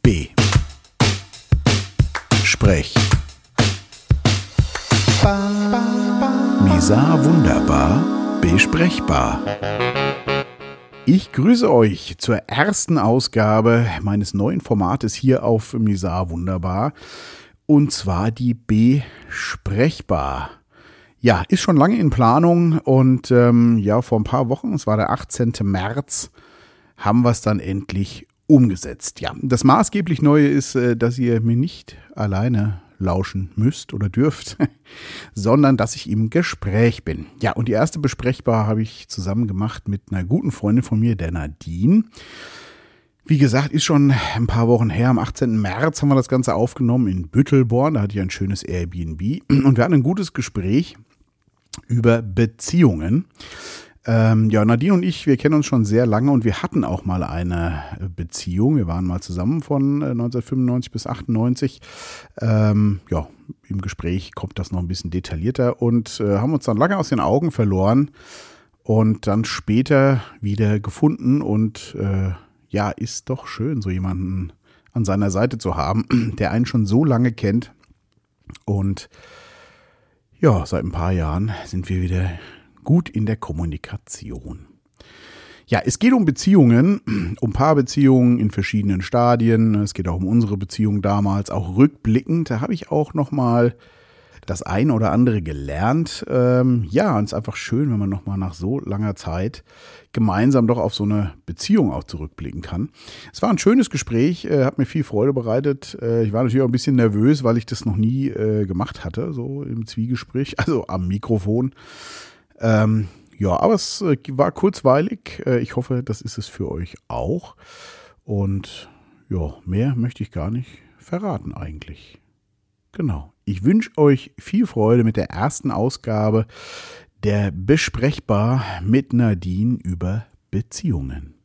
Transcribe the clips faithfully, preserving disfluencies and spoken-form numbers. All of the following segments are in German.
B. Sprech. Misa wunderbar, besprechbar. Ich grüße euch zur ersten Ausgabe meines neuen Formates hier auf Misa wunderbar. Und zwar die Besprechbar. Ja, ist schon lange in Planung und ähm, ja, vor ein paar Wochen, es war der achtzehnten März, haben wir es dann endlich umgesetzt. Ja, das maßgeblich Neue ist, dass ihr mir nicht alleine lauschen müsst oder dürft, sondern dass ich im Gespräch bin. Ja, und die erste Besprechbar habe ich zusammen gemacht mit einer guten Freundin von mir, der Nadine. Wie gesagt, ist schon ein paar Wochen her. Am achtzehnten März haben wir das Ganze aufgenommen in Büttelborn. Da hatte ich ein schönes Airbnb und wir hatten ein gutes Gespräch über Beziehungen. Ähm, ja, Nadine und ich, wir kennen uns schon sehr lange und wir hatten auch mal eine Beziehung. Wir waren mal zusammen von neunzehnhundertfünfundneunzig bis achtundneunzig. Ähm, ja, im Gespräch kommt das noch ein bisschen detaillierter und äh, haben uns dann lange aus den Augen verloren und dann später wieder gefunden. Und äh, ja, ist doch schön, so jemanden an seiner Seite zu haben, der einen schon so lange kennt. Und ja, seit ein paar Jahren sind wir wieder gut in der Kommunikation. Ja, es geht um Beziehungen, um Paarbeziehungen in verschiedenen Stadien. Es geht auch um unsere Beziehung damals, auch rückblickend. Da habe ich auch nochmal das ein oder andere gelernt. Ähm, ja, und es ist einfach schön, wenn man nochmal nach so langer Zeit gemeinsam doch auf so eine Beziehung auch zurückblicken kann. Es war ein schönes Gespräch, äh, hat mir viel Freude bereitet. Äh, ich war natürlich auch ein bisschen nervös, weil ich das noch nie äh, gemacht hatte, so im Zwiegespräch, also am Mikrofon. Ähm, ja, aber es äh, war kurzweilig. Äh, ich hoffe, das ist es für euch auch. Und ja, mehr möchte ich gar nicht verraten eigentlich. Genau. Ich wünsche euch viel Freude mit der ersten Ausgabe der Besprechbar mit Nadine über Beziehungen.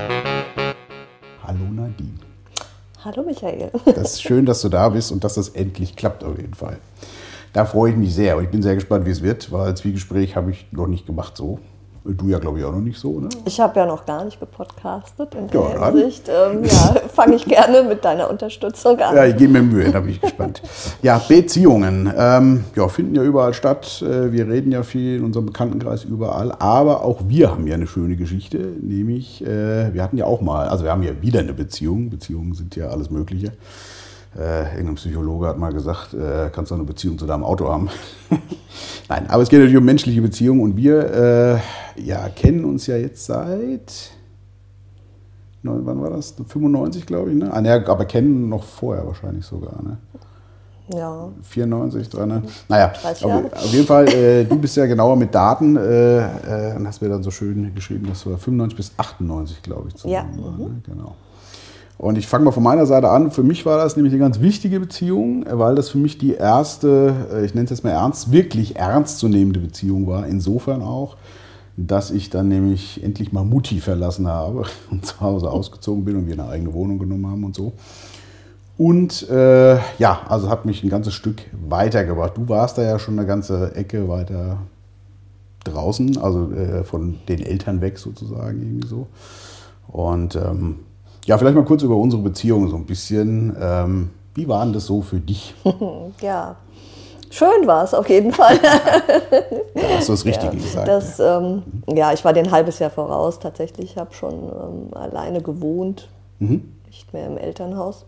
Hallo Nadine. Hallo Michael. Das ist schön, dass du da bist und dass das endlich klappt auf jeden Fall. Da freue ich mich sehr und ich bin sehr gespannt, wie es wird, weil Zwiegespräch habe ich noch nicht gemacht so. Du ja, glaube ich, auch noch nicht so, ne? Ich habe ja noch gar nicht gepodcastet. In der ja, Hinsicht ähm, ja, fange ich gerne mit deiner Unterstützung an. Ja, ich gebe mir Mühe, da bin ich gespannt. Ja, Beziehungen ähm, ja, finden ja überall statt. Wir reden ja viel in unserem Bekanntenkreis überall. Aber auch wir haben ja eine schöne Geschichte. Nämlich, äh, wir hatten ja auch mal, also wir haben ja wieder eine Beziehung. Beziehungen sind ja alles Mögliche. Äh, irgendein Psychologe hat mal gesagt, äh, kannst du eine Beziehung zu deinem Auto haben. Nein, aber es geht natürlich um menschliche Beziehungen und wir äh, ja, kennen uns ja jetzt seit, wann war das? fünfundneunzig, glaube ich, ne? Ah, ne, aber kennen noch vorher wahrscheinlich sogar, ne? Ja. vierundneunzig, dran, ne? Naja, auf, auf jeden Fall, äh, du bist ja genauer mit Daten äh, äh, und hast mir dann so schön geschrieben, dass wir fünfundneunzig bis achtundneunzig, glaube ich, zusammen ja. waren, ne? Genau. Und ich fange mal von meiner Seite an. Für mich war das nämlich eine ganz wichtige Beziehung, weil das für mich die erste, ich nenne es jetzt mal ernst, wirklich ernstzunehmende Beziehung war. Insofern auch, dass ich dann nämlich endlich mal Mutti verlassen habe und zu Hause ausgezogen bin und wir eine eigene Wohnung genommen haben und so. Und äh, ja, also hat mich ein ganzes Stück weitergebracht. Du warst da ja schon eine ganze Ecke weiter draußen, also äh, von den Eltern weg sozusagen irgendwie so. Und ähm, ja, vielleicht mal kurz über unsere Beziehung so ein bisschen. Ähm, wie war denn das so für dich? Ja, schön war es auf jeden Fall. Da hast du das Richtige ja, gesagt. Das, ja. Ähm, ja, ich war dir ein halbes Jahr voraus tatsächlich. Ich habe schon ähm, alleine gewohnt, mhm. nicht mehr im Elternhaus.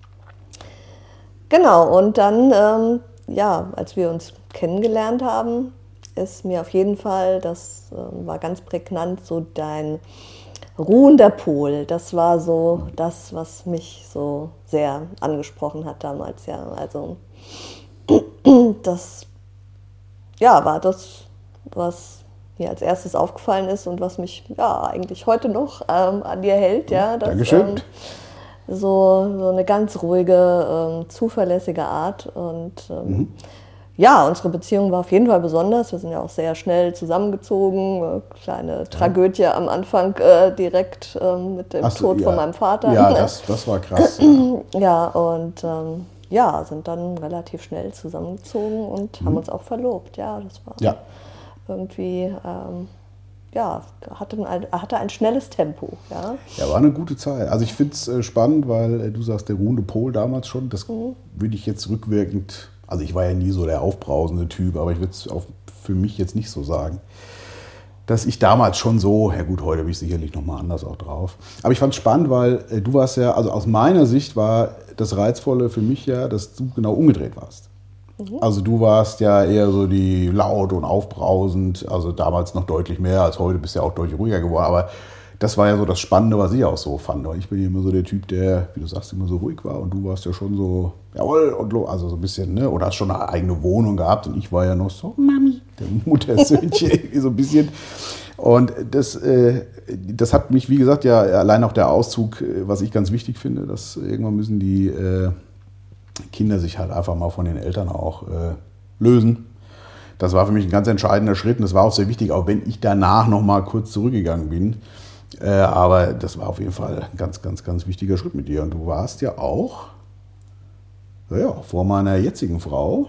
Genau, und dann, ähm, ja, als wir uns kennengelernt haben, ist mir auf jeden Fall, das ähm, war ganz prägnant, so dein ruhender Pol, das war so das, was mich so sehr angesprochen hat damals, ja. Also das ja, war das, was mir als erstes aufgefallen ist und was mich ja eigentlich heute noch ähm, an dir hält, ja. Das, Dankeschön. Ähm, so, so eine ganz ruhige, ähm, zuverlässige Art und ähm, mhm. Ja, unsere Beziehung war auf jeden Fall besonders. Wir sind ja auch sehr schnell zusammengezogen. Kleine Tragödie ja. am Anfang äh, direkt ähm, mit dem Ach, Tod ja. von meinem Vater. Ja, das, das war krass. Ja, ja und ähm, ja, sind dann relativ schnell zusammengezogen und mhm. haben uns auch verlobt. Ja, das war ja. irgendwie ähm, ja, hatte ein, hatte ein schnelles Tempo. Ja, ja, war eine gute Zeit. Also ich finde es äh, spannend, weil äh, du sagst, der ruhende Pol damals schon, das mhm. würde ich jetzt rückwirkend, also ich war ja nie so der aufbrausende Typ, aber ich würde es für mich jetzt nicht so sagen, dass ich damals schon so, ja gut, heute bin ich sicherlich nochmal anders auch drauf. Aber ich fand es spannend, weil äh, du warst ja, also aus meiner Sicht war das Reizvolle für mich ja, dass du genau umgedreht warst. Mhm. Also du warst ja eher so die laut und aufbrausend, also damals noch deutlich mehr als heute, bist ja auch deutlich ruhiger geworden, aber das war ja so das Spannende, was ich auch so fand. Und ich bin immer so der Typ, der, wie du sagst, immer so ruhig war und du warst ja schon so, jawohl, und also so ein bisschen, ne, und hast schon eine eigene Wohnung gehabt und ich war ja noch so, Mami, der Muttersöhnchen, irgendwie so ein bisschen. Und das, äh, das hat mich, wie gesagt, ja allein auch der Auszug, was ich ganz wichtig finde, dass irgendwann müssen die äh, Kinder sich halt einfach mal von den Eltern auch äh, lösen. Das war für mich ein ganz entscheidender Schritt und das war auch sehr wichtig, auch wenn ich danach noch mal kurz zurückgegangen bin. Äh, aber das war auf jeden Fall ein ganz, ganz, ganz wichtiger Schritt mit dir. Und du warst ja auch, ja, vor meiner jetzigen Frau,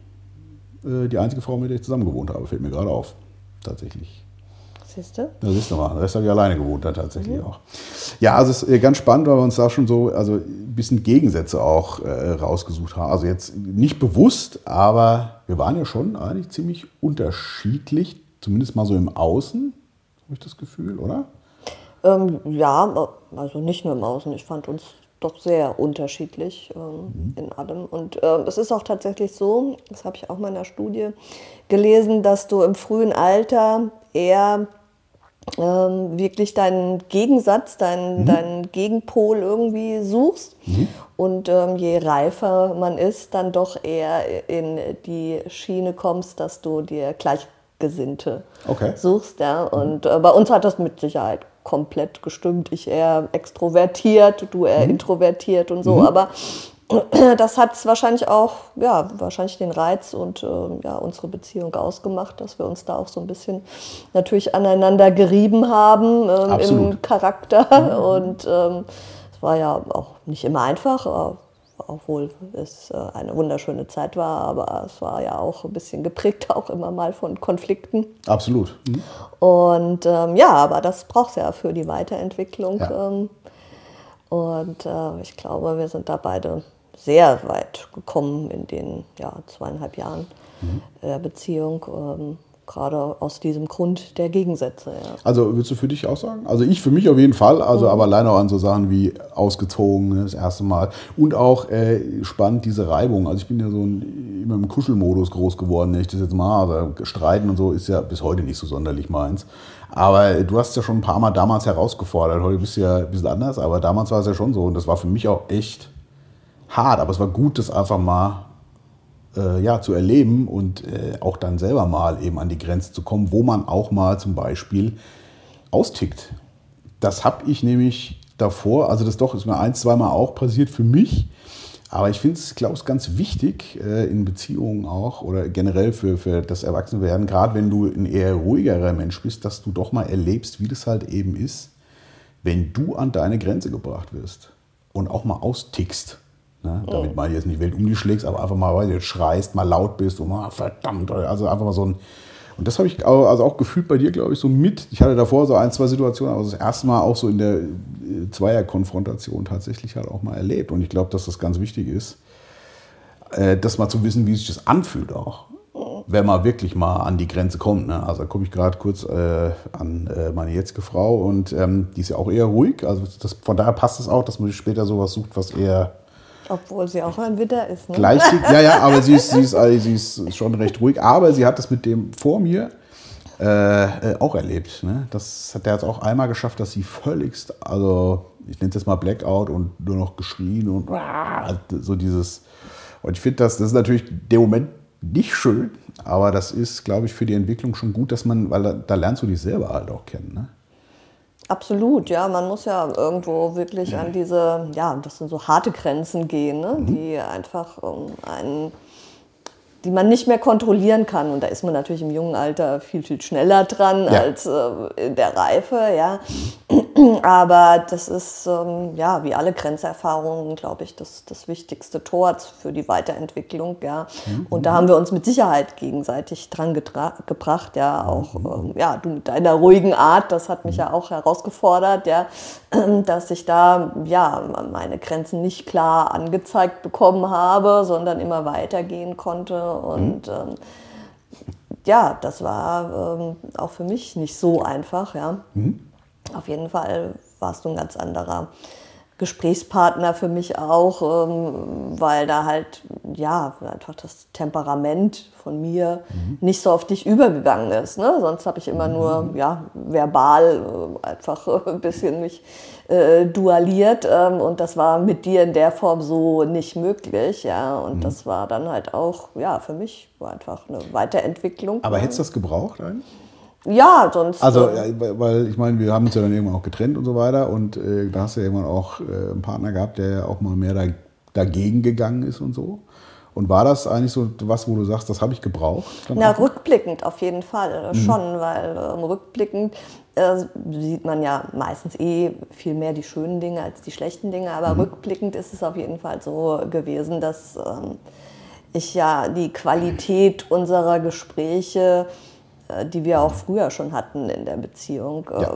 äh, die einzige Frau, mit der ich zusammen gewohnt habe, fällt mir gerade auf, tatsächlich. Siehst du? Ja, siehst du mal. Den Rest habe ich alleine gewohnt, dann tatsächlich mhm. auch. Ja, also es ist ganz spannend, weil wir uns da schon so also ein bisschen Gegensätze auch äh, rausgesucht haben. Also jetzt nicht bewusst, aber wir waren ja schon eigentlich ziemlich unterschiedlich, zumindest mal so im Außen, habe ich das Gefühl, oder? Ähm, ja, also nicht nur im Außen. Ich fand uns doch sehr unterschiedlich ähm, mhm. in allem. Und äh, es ist auch tatsächlich so, das habe ich auch mal in der Studie gelesen, dass du im frühen Alter eher ähm, wirklich deinen Gegensatz, deinen, mhm. deinen Gegenpol irgendwie suchst. Mhm. Und ähm, je reifer man ist, dann doch eher in die Schiene kommst, dass du dir Gleichgesinnte okay. suchst. Ja? Und äh, bei uns hat das mit Sicherheit komplett gestimmt. Ich eher extrovertiert, du eher mhm. introvertiert und so. Mhm. Aber das hat wahrscheinlich auch, ja, wahrscheinlich den Reiz und äh, ja, unsere Beziehung ausgemacht, dass wir uns da auch so ein bisschen natürlich aneinander gerieben haben ähm, im Charakter. Mhm. Und ähm, es war ja auch nicht immer einfach, äh, obwohl es äh, eine wunderschöne Zeit war, aber es war ja auch ein bisschen geprägt auch immer mal von Konflikten. Absolut. Mhm. Und ähm, ja, aber das braucht es ja für die Weiterentwicklung. Ja. Ähm, und äh, ich glaube, wir sind da beide sehr weit gekommen in den ja, zweieinhalb Jahren mhm. der Beziehung, ähm, gerade aus diesem Grund der Gegensätze. Ja. Also würdest du für dich auch sagen? Also ich für mich auf jeden Fall, also mhm. aber alleine auch an so Sachen wie ausgezogen, das erste Mal und auch äh, spannend diese Reibung. Also ich bin ja so ein, immer im Kuschelmodus groß geworden, wenn ich das jetzt mal, also streiten und so ist ja bis heute nicht so sonderlich meins. Aber du hast ja schon ein paar Mal damals herausgefordert, heute bist du ja ein bisschen anders, aber damals war es ja schon so und das war für mich auch echt hart, aber es war gut, das einfach mal äh, ja, zu erleben und äh, auch dann selber mal eben an die Grenze zu kommen, wo man auch mal zum Beispiel austickt. Das habe ich nämlich davor, also das doch ist mir ein, zweimal auch passiert für mich, aber ich finde es, glaube ich, ganz wichtig äh, in Beziehungen auch oder generell für, für das Erwachsenwerden, gerade wenn du ein eher ruhigerer Mensch bist, dass du doch mal erlebst, wie das halt eben ist, wenn du an deine Grenze gebracht wirst und auch mal austickst. Ne? Oh. Damit mal jetzt nicht Welt um dich schlägst, aber einfach mal, weil du schreist, mal laut bist und mal verdammt, also einfach mal so ein. Und das habe ich auch, also auch gefühlt bei dir, glaube ich, so mit. Ich hatte davor so ein, zwei Situationen, aber das erste Mal auch so in der Zweierkonfrontation tatsächlich halt auch mal erlebt. Und ich glaube, dass das ganz wichtig ist, das mal zu wissen, wie sich das anfühlt auch. Wenn man wirklich mal an die Grenze kommt. Ne? Also da komme ich gerade kurz äh, an äh, meine jetzige Frau und ähm, die ist ja auch eher ruhig. Also das, von daher passt es auch, dass man sich später sowas sucht, was eher obwohl sie auch ein Widder ist, ne? Gleichzeitig, ja, ja, aber sie ist, sie, ist, also sie ist schon recht ruhig. Aber sie hat das mit dem vor mir äh, auch erlebt. Ne? Das hat der jetzt auch einmal geschafft, dass sie völligst, also ich nenne es jetzt mal Blackout und nur noch geschrien und so dieses. Und ich finde, das, das ist natürlich der Moment nicht schön, aber das ist, glaube ich, für die Entwicklung schon gut, dass man, weil da, da lernst du dich selber halt auch kennen, ne? Absolut, ja, man muss ja irgendwo wirklich an diese, ja, das sind so harte Grenzen gehen, ne? Mhm. Die einfach um, einen, die man nicht mehr kontrollieren kann. Und da ist man natürlich im jungen Alter viel, viel schneller dran ja. als äh, in der Reife, ja. Aber das ist, ähm, ja, wie alle Grenzerfahrungen, glaube ich, das, das wichtigste Tor für die Weiterentwicklung, ja. Mhm. Und da haben wir uns mit Sicherheit gegenseitig dran gedra- gebracht, ja. Auch, mhm. ähm, ja, du mit deiner ruhigen Art, das hat mich mhm. ja auch herausgefordert, ja, dass ich da, ja, meine Grenzen nicht klar angezeigt bekommen habe, sondern immer weitergehen konnte. Und mhm. ähm, ja, das war ähm, auch für mich nicht so einfach, ja. Mhm. Auf jeden Fall warst du ein ganz anderer Gesprächspartner für mich auch, weil da halt, ja, einfach das Temperament von mir mhm. nicht so auf dich übergegangen ist. Ne? Sonst habe ich immer mhm. nur, ja, verbal einfach ein bisschen mich äh, dualiert und das war mit dir in der Form so nicht möglich. Ja? Und mhm. das war dann halt auch, ja, für mich war einfach eine Weiterentwicklung. Aber hättest du das gebraucht eigentlich? Ja, sonst... Also, ja, weil ich meine, wir haben uns ja dann irgendwann auch getrennt und so weiter und äh, da hast du ja irgendwann auch äh, einen Partner gehabt, der ja auch mal mehr da, dagegen gegangen ist und so. Und war das eigentlich so was, wo du sagst, das habe ich gebraucht? Na, rückblickend auf jeden Fall mhm. schon, weil ähm, rückblickend äh, sieht man ja meistens eh viel mehr die schönen Dinge als die schlechten Dinge, aber mhm. rückblickend ist es auf jeden Fall so gewesen, dass ähm, ich ja die Qualität unserer Gespräche, die wir auch früher schon hatten in der Beziehung, ja.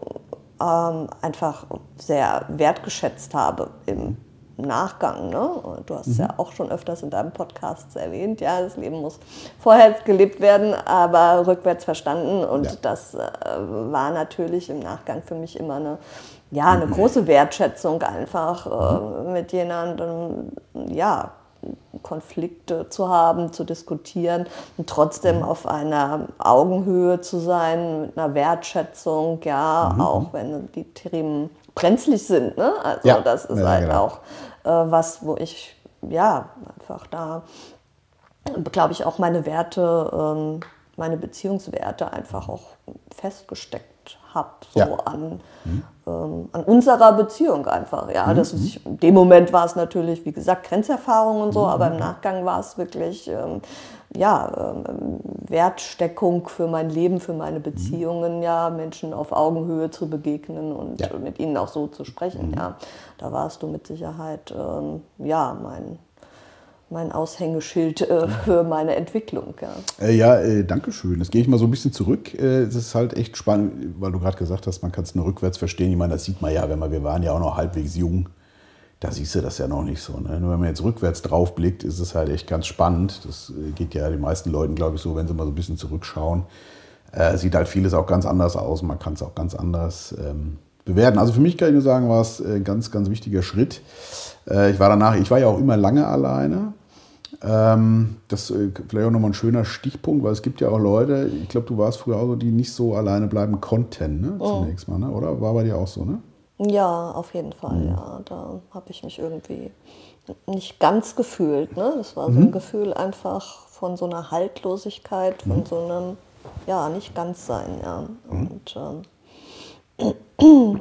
ähm, einfach sehr wertgeschätzt habe im Nachgang. Ne? Du hast es mhm. ja auch schon öfters in deinem Podcast erwähnt, ja, das Leben muss vorher gelebt werden, aber rückwärts verstanden und ja. das äh, war natürlich im Nachgang für mich immer eine, ja, eine mhm. große Wertschätzung einfach äh, mhm. mit jemandem, ja, Konflikte zu haben, zu diskutieren und trotzdem mhm. auf einer Augenhöhe zu sein, mit einer Wertschätzung, ja, mhm. auch wenn die Themen brenzlig sind. Ne? Also ja. das ist ja, halt genau. auch äh, was, wo ich, ja, einfach da, glaube ich, auch meine Werte, ähm, meine Beziehungswerte einfach auch festgesteckt habe, so ja. an, mhm. ähm, an unserer Beziehung einfach. Ja, mhm. das ist, in dem Moment war es natürlich, wie gesagt, Grenzerfahrung und so, mhm. aber im Nachgang war es wirklich ähm, ja, ähm, Wertsteckung für mein Leben, für meine Beziehungen, mhm. ja, Menschen auf Augenhöhe zu begegnen und ja. mit ihnen auch so zu sprechen. Mhm. Ja, da warst du mit Sicherheit ähm, ja, mein mein Aushängeschild äh, für meine Entwicklung. Ja, äh, ja äh, danke schön. Jetzt gehe ich mal so ein bisschen zurück. Äh, es ist halt echt spannend, weil du gerade gesagt hast, man kann es nur rückwärts verstehen. Ich meine, das sieht man ja, wenn man, wir waren ja auch noch halbwegs jung. Da siehst du das ja noch nicht so. Ne? Nur wenn man jetzt rückwärts drauf blickt, ist es halt echt ganz spannend. Das äh, geht ja den meisten Leuten, glaube ich, so, wenn sie mal so ein bisschen zurückschauen. Äh, sieht halt vieles auch ganz anders aus. Man kann es auch ganz anders ähm, bewerten. Also für mich kann ich nur sagen, war es ein ganz, ganz wichtiger Schritt. Äh, ich war danach, ich war ja auch immer lange alleine. Ähm, das ist vielleicht auch nochmal ein schöner Stichpunkt, weil es gibt ja auch Leute, ich glaube, du warst früher auch so, die nicht so alleine bleiben konnten, ne? Zunächst mal, ne? Oder? War bei dir auch so, ne? Ja, auf jeden Fall, mhm. ja. Da habe ich mich irgendwie nicht ganz gefühlt, ne? Das war so ein mhm. Gefühl einfach von so einer Haltlosigkeit, von mhm. so einem, ja, nicht ganz sein, ja. Mhm. Und ähm,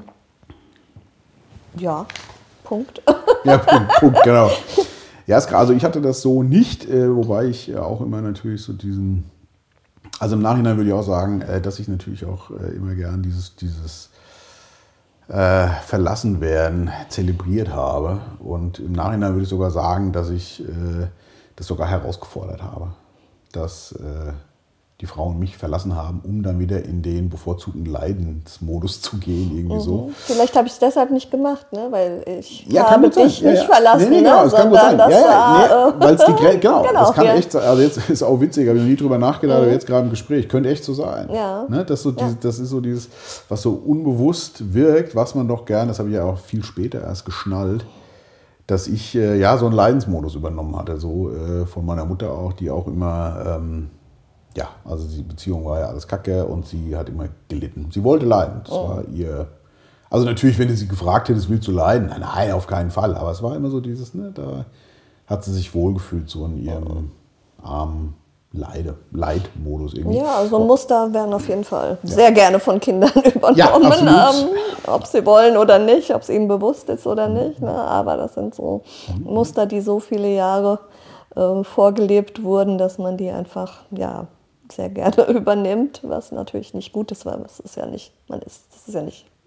ja, Punkt. Ja, Punkt, Punkt, genau. Ja, also ich hatte das so nicht, äh, wobei ich auch immer natürlich so diesen, also im Nachhinein würde ich auch sagen, äh, dass ich natürlich auch äh, immer gern dieses, dieses äh, Verlassenwerden zelebriert habe. Und im Nachhinein würde ich sogar sagen, dass ich äh, das sogar herausgefordert habe, dass äh, die Frauen mich verlassen haben, um dann wieder in den bevorzugten Leidensmodus zu gehen, irgendwie mhm. so. Vielleicht habe ich es deshalb nicht gemacht, ne? Weil ich ja, habe dich ja, nicht ja. verlassen, nee, nee, genau, ne? Das kann gut sein. Ja, ja, nee, weil's die, genau, genau, das kann ja. echt sein. Also jetzt ist auch witzig, habe ich noch nie drüber nachgedacht, mhm. aber jetzt gerade im Gespräch, könnte echt so sein. Ja. Ne? Das, so ja. dieses, das ist so dieses, was so unbewusst wirkt, was man doch gern, das habe ich ja auch viel später erst geschnallt, dass ich äh, ja so einen Leidensmodus übernommen hatte, so äh, von meiner Mutter auch, die auch immer... Ähm, Ja, also die Beziehung war ja alles Kacke und sie hat immer gelitten. Sie wollte leiden. Das oh. war ihr. Also natürlich, wenn du sie gefragt hättest, willst du leiden? Nein, nein, auf keinen Fall. Aber es war immer so dieses, ne, da hat sie sich wohlgefühlt, so in ihrem armen Leide, Leidmodus irgendwie. Ja, so ein Muster werden auf jeden Fall ja. sehr gerne von Kindern übernommen, ja, ähm, ob sie wollen oder nicht, ob es ihnen bewusst ist oder nicht. Ne? Aber das sind so mhm. Muster, die so viele Jahre äh, vorgelebt wurden, dass man die einfach, ja, sehr gerne übernimmt, was natürlich nicht gut ist, weil es ist ja nicht, man ist, das ist ja nicht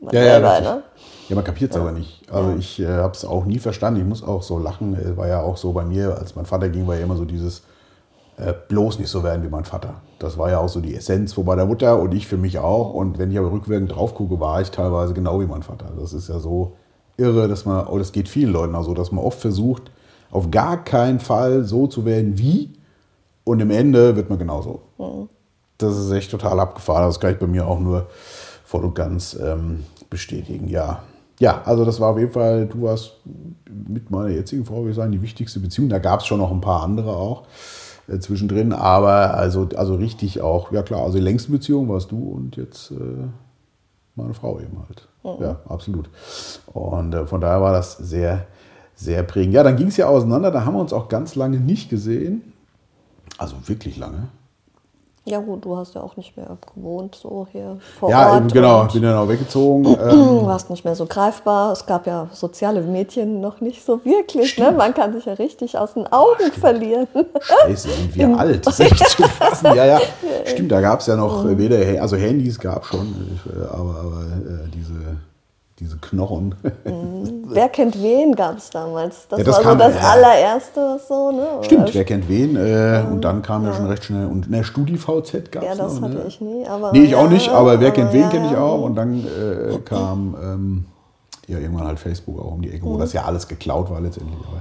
man Ja, selber, ja, ne? Ja, man kapiert es Ja. aber nicht. Also Ja. ich äh, habe es auch nie verstanden. Ich muss auch so lachen. Es war ja auch so bei mir, als mein Vater ging, war ja immer so dieses äh, bloß nicht so werden wie mein Vater. Das war ja auch so die Essenz, wo bei der Mutter und ich für mich auch. Und wenn ich aber rückwirkend drauf gucke, war ich teilweise genau wie mein Vater. Das ist ja so irre, dass man, oh, das geht vielen Leuten auch so, dass man oft versucht, auf gar keinen Fall so zu werden wie, und im Ende wird man genauso. Mhm. Das ist echt total abgefahren. Das kann ich bei mir auch nur voll und ganz ähm, bestätigen. Ja. Ja, also das war auf jeden Fall, du warst mit meiner jetzigen Frau, würde ich sagen, die wichtigste Beziehung. Da gab es schon noch ein paar andere auch äh, zwischendrin, aber also, also richtig auch, ja klar, also die längste Beziehung warst du und jetzt äh, meine Frau eben halt. Mhm. Ja, absolut. Und äh, von daher war das sehr, sehr prägend. Ja, dann ging es ja auseinander, da haben wir uns auch ganz lange nicht gesehen. Also wirklich lange. Ja gut, du hast ja auch nicht mehr gewohnt, so hier vor Ja, Ort. genau, bin dann auch weggezogen. Du warst nicht mehr so greifbar. Es gab ja soziale Medien noch nicht so wirklich. Ne? Man kann sich ja richtig aus den Augen Stimmt. verlieren. Scheiße, sind wir alt, das ist echt zu fassen. Ja, ja, stimmt, da gab es ja noch mhm. weder, also Handys gab schon, aber, aber äh, diese, diese Knochen. Mhm. Wer kennt wen gab es damals. Das, ja, das war kam, so das äh, allererste. So, ne? Stimmt, Oder? Wer kennt wen. Äh, ähm, und dann kam ja, ja schon recht schnell. Und ne, StudiVZ gab es Ja, das noch, hatte ne? ich nie. Aber, nee, ich ja, auch nicht, aber Wer aber, kennt wen ja, kenne ich ja, auch. ja. Und dann äh, kam ähm, ja, irgendwann halt Facebook auch um die Ecke, wo mhm. das ja alles geklaut war letztendlich. Aber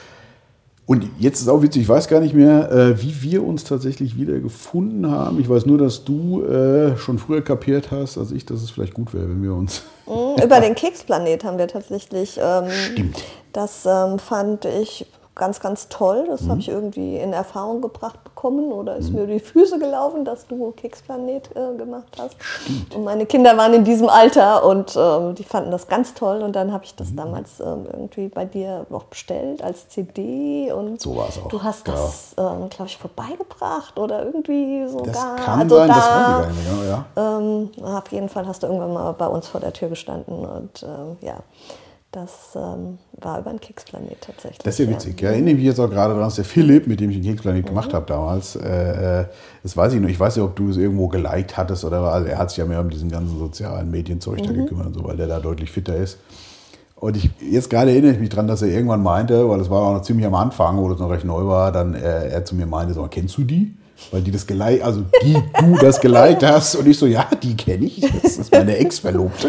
und jetzt ist auch witzig, ich weiß gar nicht mehr, äh, wie wir uns tatsächlich wieder gefunden haben. Ich weiß nur, dass du äh, schon früher kapiert hast, als ich, dass es vielleicht gut wäre, wenn wir uns... Über den Keksplanet haben wir tatsächlich... Ähm, Stimmt. Das ähm, fand ich ganz, ganz toll. Das mhm. habe ich irgendwie in Erfahrung gebracht bekommen oder ist mhm. mir über die Füße gelaufen, dass du Keksplanet äh, gemacht hast. Stimmt. Und meine Kinder waren in diesem Alter und ähm, die fanden das ganz toll. Und dann habe ich das mhm. damals ähm, irgendwie bei dir auch bestellt als C D. Und so war es auch. Du hast ja. das, ähm, glaube ich, vorbeigebracht oder irgendwie sogar. Das kann also sein, da, das weiß ich gar nicht mehr. Ja. Ähm, auf jeden Fall hast du irgendwann mal bei uns vor der Tür gestanden und ähm, ja. Das ähm, war über den Keksplanet tatsächlich. Das ist ja witzig. Ja. Ich erinnere mich jetzt auch gerade daran, dass der Philipp, mit dem ich den Keksplanet mhm. gemacht habe damals, äh, das weiß ich noch, ich weiß nicht, ob du es irgendwo geliked hattest oder also er hat sich ja mehr um diesen ganzen sozialen Medienzeug mhm. da gekümmert und so, weil der da deutlich fitter ist. Und ich, jetzt gerade erinnere ich mich daran, dass er irgendwann meinte, weil das war auch noch ziemlich am Anfang, wo das noch recht neu war, dann er, er zu mir meinte, so, kennst du die? Weil die das geliked, also die du das geliked hast. Und ich so, ja, die kenne ich. Das ist meine Ex-Verlobte.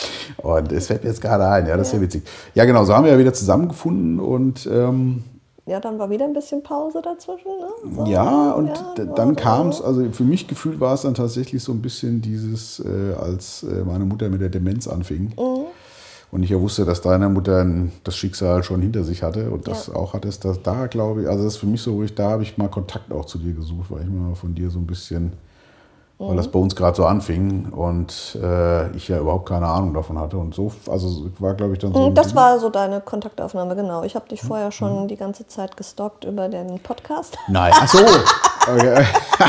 Und es fällt mir jetzt gerade ein, ja, das ist ja witzig. Ja, genau, so haben wir ja wieder zusammengefunden und ähm, ja, dann war wieder ein bisschen Pause dazwischen, ne? So, ja, und ja, d- dann kam es, also für mich gefühlt war es dann tatsächlich so ein bisschen dieses, äh, als äh, meine Mutter mit der Demenz anfing. Mhm. Und ich ja wusste, dass deine Mutter das Schicksal schon hinter sich hatte und das ja. auch hattest, dass da glaube ich, also das ist für mich so, wo ich, da habe ich mal Kontakt auch zu dir gesucht, weil ich mal von dir so ein bisschen, mhm. weil das bei uns gerade so anfing und äh, ich ja überhaupt keine Ahnung davon hatte und so, also war glaube ich dann so. Das war so deine Kontaktaufnahme, genau. Ich habe dich vorher schon mhm. die ganze Zeit gestalkt über den Podcast. Nein, ach so. Okay,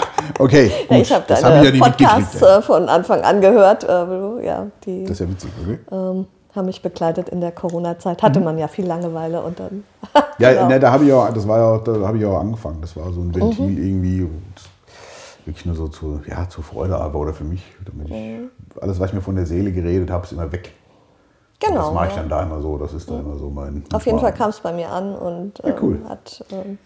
okay gut. Ich habe deine hab ja Podcasts äh, von Anfang an gehört. Äh, ja, die, das ist ja witzig, okay. Ähm, haben mich begleitet in der Corona-Zeit. Hatte mhm. man ja viel Langeweile und dann. Ja, genau. ne, da habe ich auch, das war ja, da habe ich auch angefangen. Das war so ein Ventil mhm. irgendwie, und wirklich nur so zu, ja, zur Freude aber oder für mich, damit mhm. ich alles, was ich mir von der Seele geredet habe, ist immer weg. Genau. Und das mache ich ja. dann da immer so. Das ist dann mhm. immer so mein. Auf jeden Fall kam es bei mir an und ja, cool. ähm, hat. Ähm,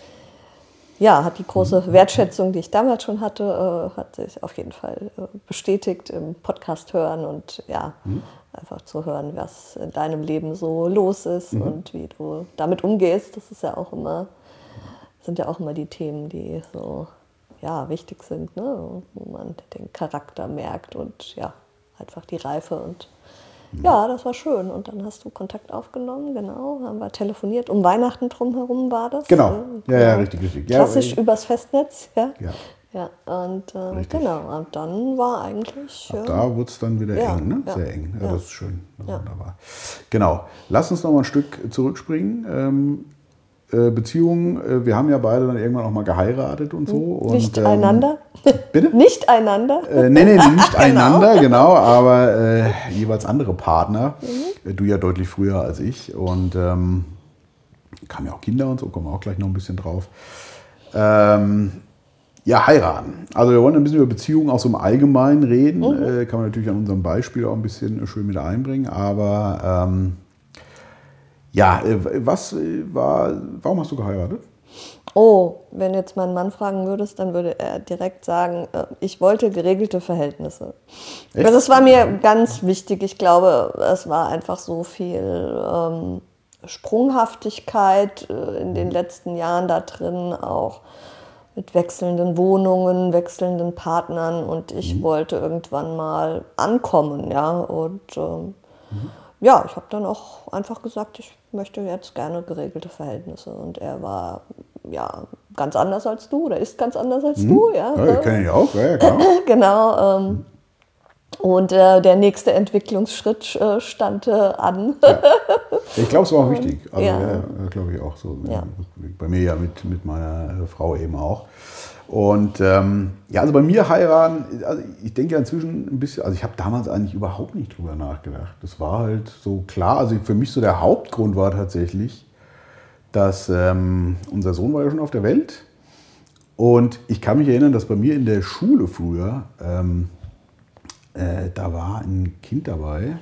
Ja, hat die große Wertschätzung, die ich damals schon hatte, äh, hat sich auf jeden Fall äh, bestätigt im Podcast hören und ja, mhm. einfach zu hören, was in deinem Leben so los ist mhm. und wie du damit umgehst. Das ist ja auch immer, sind ja auch immer die Themen, die so ja, wichtig sind, ne? Wo man den Charakter merkt und ja, einfach die Reife und ja, das war schön. Und dann hast du Kontakt aufgenommen, genau, haben wir telefoniert. Um Weihnachten drumherum war das. Genau, ja, ja, richtig, richtig. Klassisch ja, übers Festnetz, ja. Ja, ja und äh, genau, und dann war eigentlich... Ab äh, da wurde es dann wieder ja, eng, ne? Ja, sehr eng. Ja, ja. Das ist schön, das ist Ja. wunderbar. Genau, lass uns noch mal ein Stück zurückspringen. Ähm, äh, Beziehungen, äh, wir haben ja beide dann irgendwann auch mal geheiratet und so. Und, Nicht ähm, einander? Bitte? Nicht einander? Äh, nee, nee, nicht genau. einander, genau, aber äh, jeweils andere Partner. Mhm. Äh, du ja deutlich früher als ich und ähm, kamen ja auch Kinder und so, kommen wir auch gleich noch ein bisschen drauf. Ähm, Ja, heiraten. Also wir wollen ein bisschen über Beziehungen auch so im Allgemeinen reden. Mhm. Äh, kann man natürlich an unserem Beispiel auch ein bisschen schön mit einbringen. Aber ähm, ja, was war, warum hast du geheiratet? Oh, wenn jetzt meinen Mann fragen würdest, dann würde er direkt sagen, ich wollte geregelte Verhältnisse. Echt? Also es war mir ganz wichtig. Ich glaube, es war einfach so viel ähm, Sprunghaftigkeit äh, in den letzten Jahren da drin, auch mit wechselnden Wohnungen, wechselnden Partnern, und ich mhm. wollte irgendwann mal ankommen, ja, und ähm, mhm. ja, ich habe dann auch einfach gesagt, ich möchte jetzt gerne geregelte Verhältnisse, und er war ja ganz anders als du, oder ist ganz anders als mhm. du, ja. Ja, ich kenne ihn auch, ja, klar. Genau. Ähm, mhm. Und äh, der nächste Entwicklungsschritt äh, stand äh, an. Ja. Ich glaube, es war auch wichtig. Also, ja. ja, glaube ich auch so. Ja. Bei mir ja mit, mit meiner Frau eben auch. Und ähm, ja, also bei mir heiraten, also ich denke ja inzwischen ein bisschen, also ich habe damals eigentlich überhaupt nicht drüber nachgedacht. Das war halt so klar. Also für mich so der Hauptgrund war tatsächlich, dass ähm, unser Sohn war ja schon auf der Welt. Und ich kann mich erinnern, dass bei mir in der Schule früher, ähm, Äh, da war ein Kind dabei,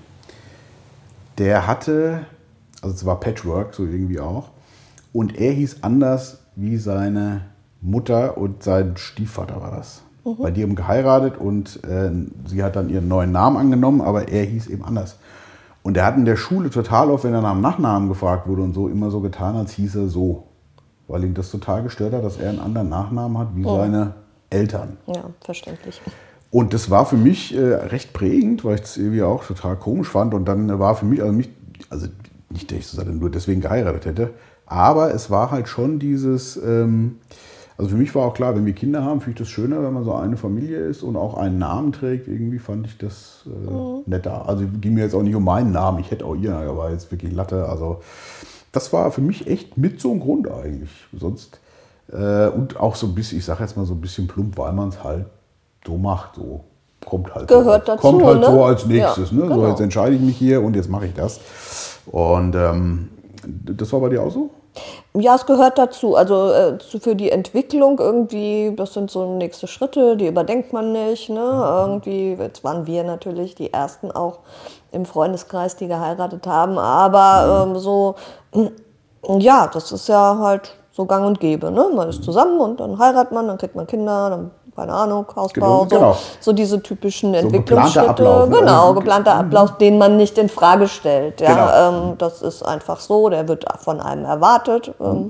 der hatte, also es war Patchwork, so irgendwie auch, und er hieß anders wie seine Mutter und sein Stiefvater war das. Mhm. Bei die haben geheiratet und äh, sie hat dann ihren neuen Namen angenommen, aber er hieß eben anders. Und er hat in der Schule total oft, wenn er nach dem Nachnamen gefragt wurde und so, immer so getan, als hieß er so. Weil ihn das total gestört hat, dass er einen anderen Nachnamen hat wie mhm. seine Eltern. Ja, verständlich. Und das war für mich äh, recht prägend, weil ich das irgendwie auch total komisch fand. Und dann war für mich, also, mich, also nicht, dass ich so nur deswegen geheiratet hätte, aber es war halt schon dieses, ähm, also für mich war auch klar, wenn wir Kinder haben, finde ich das schöner, wenn man so eine Familie ist und auch einen Namen trägt. Irgendwie fand ich das äh, mhm. netter. Also ging mir jetzt auch nicht um meinen Namen, ich hätte auch ihren, aber war jetzt wirklich Latte. Also das war für mich echt mit so ein Grund eigentlich. Sonst, äh, und auch so ein bisschen, ich sage jetzt mal so ein bisschen plump, weil man es halt so macht, so kommt halt, Gehört so, dazu, kommt halt ne? so als nächstes. Ja, ne? genau. So, jetzt entscheide ich mich hier und jetzt mache ich das. Und ähm, das war bei dir auch so? Ja, es gehört dazu. Also äh, für die Entwicklung irgendwie, das sind so nächste Schritte, die überdenkt man nicht. Ne? Irgendwie, jetzt waren wir natürlich die Ersten auch im Freundeskreis, die geheiratet haben. Aber mhm. ähm, so, ja, das ist ja halt so gang und gäbe. Ne? Man ist zusammen und dann heiratet man, dann kriegt man Kinder, dann keine Ahnung, Hausbau, genau, genau. So, so diese typischen so Entwicklungsschritte. Ablauf, ne? Genau, geplanter Ablauf, den man nicht in Frage stellt. Ja, genau. ähm, das ist einfach so, der wird von einem erwartet. Ähm,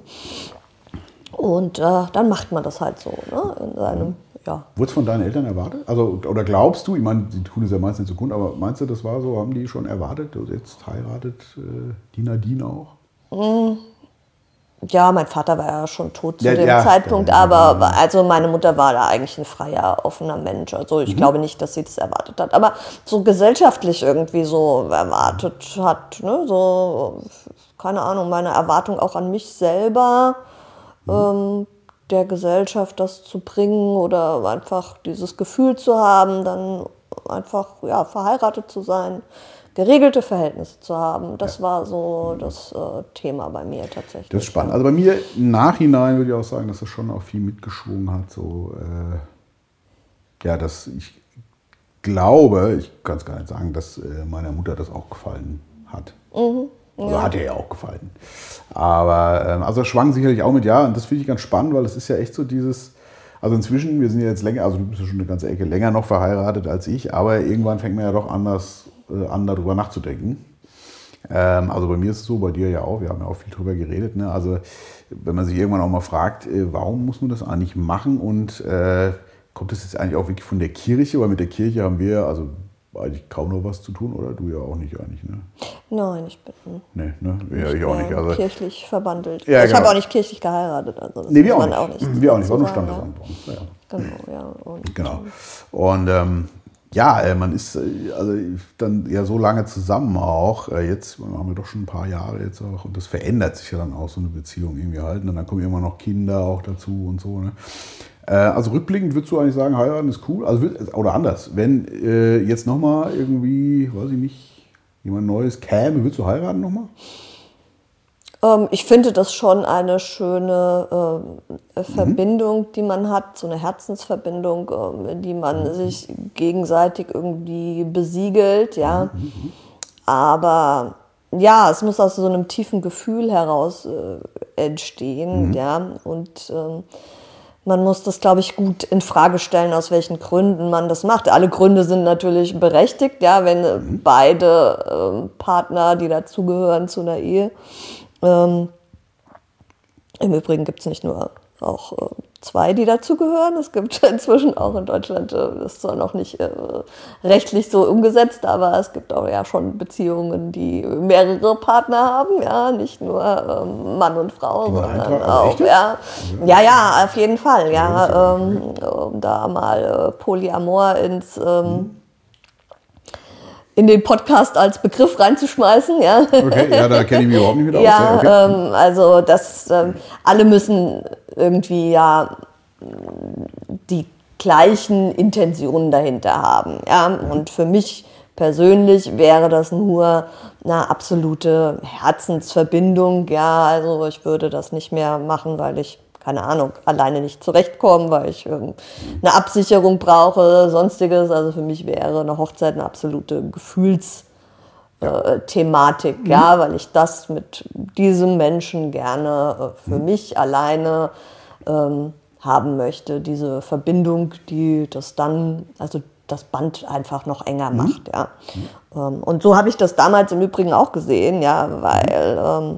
und äh, dann macht man das halt so, ne? In seinem, ja. Wurde es von deinen Eltern erwartet? Also, oder glaubst du, ich meine, die tun es ja meistens nicht so gut, aber meinst du, das war so, haben die schon erwartet, dass jetzt heiratet äh, die Nadine auch? Mm. Ja, mein Vater war ja schon tot zu ja, dem ja, Zeitpunkt, ja, aber ja. also meine Mutter war da eigentlich ein freier, offener Mensch. Also ich mhm. glaube nicht, dass sie das erwartet hat. Aber so gesellschaftlich irgendwie so erwartet hat, ne? So, keine Ahnung, meine Erwartung auch an mich selber, mhm. ähm, der Gesellschaft das zu bringen oder einfach dieses Gefühl zu haben, dann einfach ja, verheiratet zu sein, geregelte Verhältnisse zu haben. Das ja. war so das äh, Thema bei mir tatsächlich. Das ist spannend. Also bei mir im Nachhinein würde ich auch sagen, dass das schon auch viel mitgeschwungen hat. So, äh, ja, dass ich glaube, ich kann es gar nicht sagen, dass äh, meiner Mutter das auch gefallen hat. Mhm. Ja. Also hat ihr ja auch gefallen. Aber ähm, also schwang sicherlich auch mit, ja, und das finde ich ganz spannend, weil es ist ja echt so dieses, also inzwischen, wir sind ja jetzt länger, also du bist ja schon eine ganze Ecke länger noch verheiratet als ich, aber irgendwann fängt man ja doch anders an, darüber nachzudenken. Ähm, also bei mir ist es so, bei dir ja auch, wir haben ja auch viel drüber geredet. Ne? Also wenn man sich irgendwann auch mal fragt, äh, warum muss man das eigentlich machen und äh, kommt das jetzt eigentlich auch wirklich von der Kirche, weil mit der Kirche haben wir also eigentlich kaum noch was zu tun, oder? Du ja auch nicht eigentlich, ne? Nein, ich bin nee, ne? ja, ich auch nicht. Also, kirchlich verbandelt. Ja, ich genau. habe auch nicht kirchlich geheiratet. Also das nee, wir auch nicht. auch nicht. Wir auch nicht, war nur Standesamt bei uns. Ja. Genau, ja. Und, genau. Und ähm, ja, man ist also dann ja so lange zusammen auch. Jetzt haben wir doch schon ein paar Jahre jetzt auch. Und das verändert sich ja dann auch, so eine Beziehung irgendwie halt. Und dann kommen immer noch Kinder auch dazu und so. Ne? Also rückblickend würdest du eigentlich sagen, heiraten ist cool? Also, oder anders, wenn äh, jetzt nochmal irgendwie, weiß ich nicht, jemand Neues käme, würdest du heiraten nochmal? Ähm, ich finde das schon eine schöne äh, Verbindung, mhm. die man hat, so eine Herzensverbindung, äh, die man mhm. sich gegenseitig irgendwie besiegelt, ja. Mhm. Aber ja, es muss aus so einem tiefen Gefühl heraus äh, entstehen, mhm. ja. Und ähm, man muss das, glaube ich, gut in Frage stellen, aus welchen Gründen man das macht. Alle Gründe sind natürlich berechtigt, ja, wenn mhm. beide äh, Partner, die dazugehören zu einer Ehe. Ähm, Im Übrigen gibt es nicht nur auch äh, zwei, die dazugehören. Es gibt inzwischen auch in Deutschland, äh, das ist zwar noch nicht äh, rechtlich so umgesetzt, aber es gibt auch ja schon Beziehungen, die mehrere Partner haben, ja, nicht nur ähm, Mann und Frau, die sondern auch, ja, ja, ja, auf jeden Fall, ja, ähm, um da mal äh, Polyamor ins ähm, mhm. in den Podcast als Begriff reinzuschmeißen, ja. Okay, ja, da kenne ich mich überhaupt nicht mit aus. Ja, okay. ähm, also das, ähm, alle müssen irgendwie ja die gleichen Intentionen dahinter haben, ja. Und für mich persönlich wäre das nur eine absolute Herzensverbindung, ja. Also ich würde das nicht mehr machen, weil ich keine Ahnung, alleine nicht zurechtkommen, weil ich ähm, eine Absicherung brauche, sonstiges. Also für mich wäre eine Hochzeit eine absolute Gefühlsthematik, ja. ja, weil ich das mit diesem Menschen gerne äh, für mhm. mich alleine ähm, haben möchte. Diese Verbindung, die das dann, also das Band einfach noch enger mhm. macht, ja. Mhm. Ähm, und so habe ich das damals im Übrigen auch gesehen, ja, weil ähm,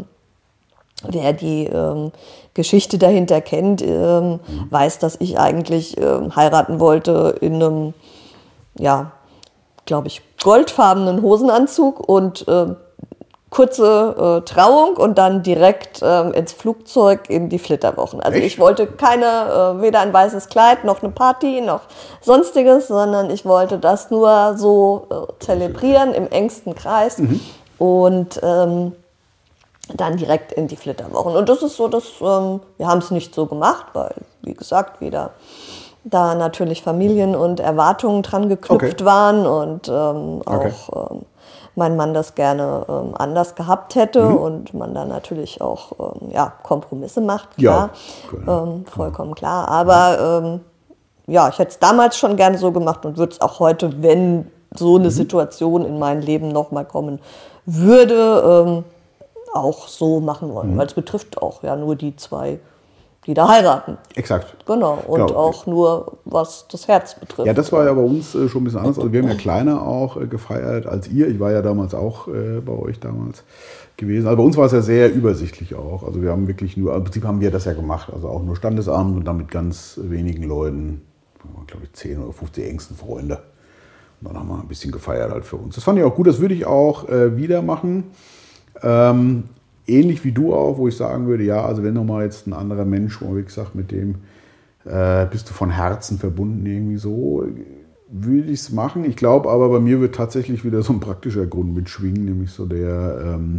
wer die ähm, Geschichte dahinter kennt, ähm, mhm. weiß, dass ich eigentlich ähm, heiraten wollte in einem, ja, glaube ich, goldfarbenen Hosenanzug und äh, kurze äh, Trauung und dann direkt äh, ins Flugzeug in die Flitterwochen. Also Echt? Ich wollte keine, äh, weder ein weißes Kleid noch eine Party noch sonstiges, sondern ich wollte das nur so äh, zelebrieren im engsten Kreis mhm. und ähm, dann direkt in die Flitterwochen. Und das ist so, dass ähm, wir haben es nicht so gemacht, weil, wie gesagt, wieder da natürlich Familien und Erwartungen dran geknüpft okay. waren und ähm, okay. auch ähm, mein Mann das gerne ähm, anders gehabt hätte mhm. und man dann natürlich auch ähm, ja, Kompromisse macht, klar, ja, ähm, vollkommen klar. Aber ähm, ja, ich hätte es damals schon gerne so gemacht und würde es auch heute, wenn so eine mhm. Situation in mein Leben nochmal kommen würde, ähm, auch so machen wollen, mhm. weil es betrifft auch ja nur die zwei, die da heiraten. Exakt. Genau, und genau. auch nur, was das Herz betrifft. Ja, das war ja bei uns äh, schon ein bisschen anders. Also wir haben ja kleiner auch äh, gefeiert als ihr. Ich war ja damals auch äh, bei euch damals gewesen. Also bei uns war es ja sehr übersichtlich auch. Also wir haben wirklich nur, im Prinzip haben wir das ja gemacht. Also auch nur Standesamt und dann mit ganz wenigen Leuten, glaube ich zehn oder fünfzehn engsten Freunde. Und dann haben wir ein bisschen gefeiert halt für uns. Das fand ich auch gut, das würde ich auch äh, wieder machen. Ähm, ähnlich wie du auch, wo ich sagen würde, ja, also wenn nochmal jetzt ein anderer Mensch, wie gesagt, mit dem äh, bist du von Herzen verbunden irgendwie so, würde ich es machen. Ich glaube aber, bei mir wird tatsächlich wieder so ein praktischer Grund mitschwingen, nämlich so der, ähm,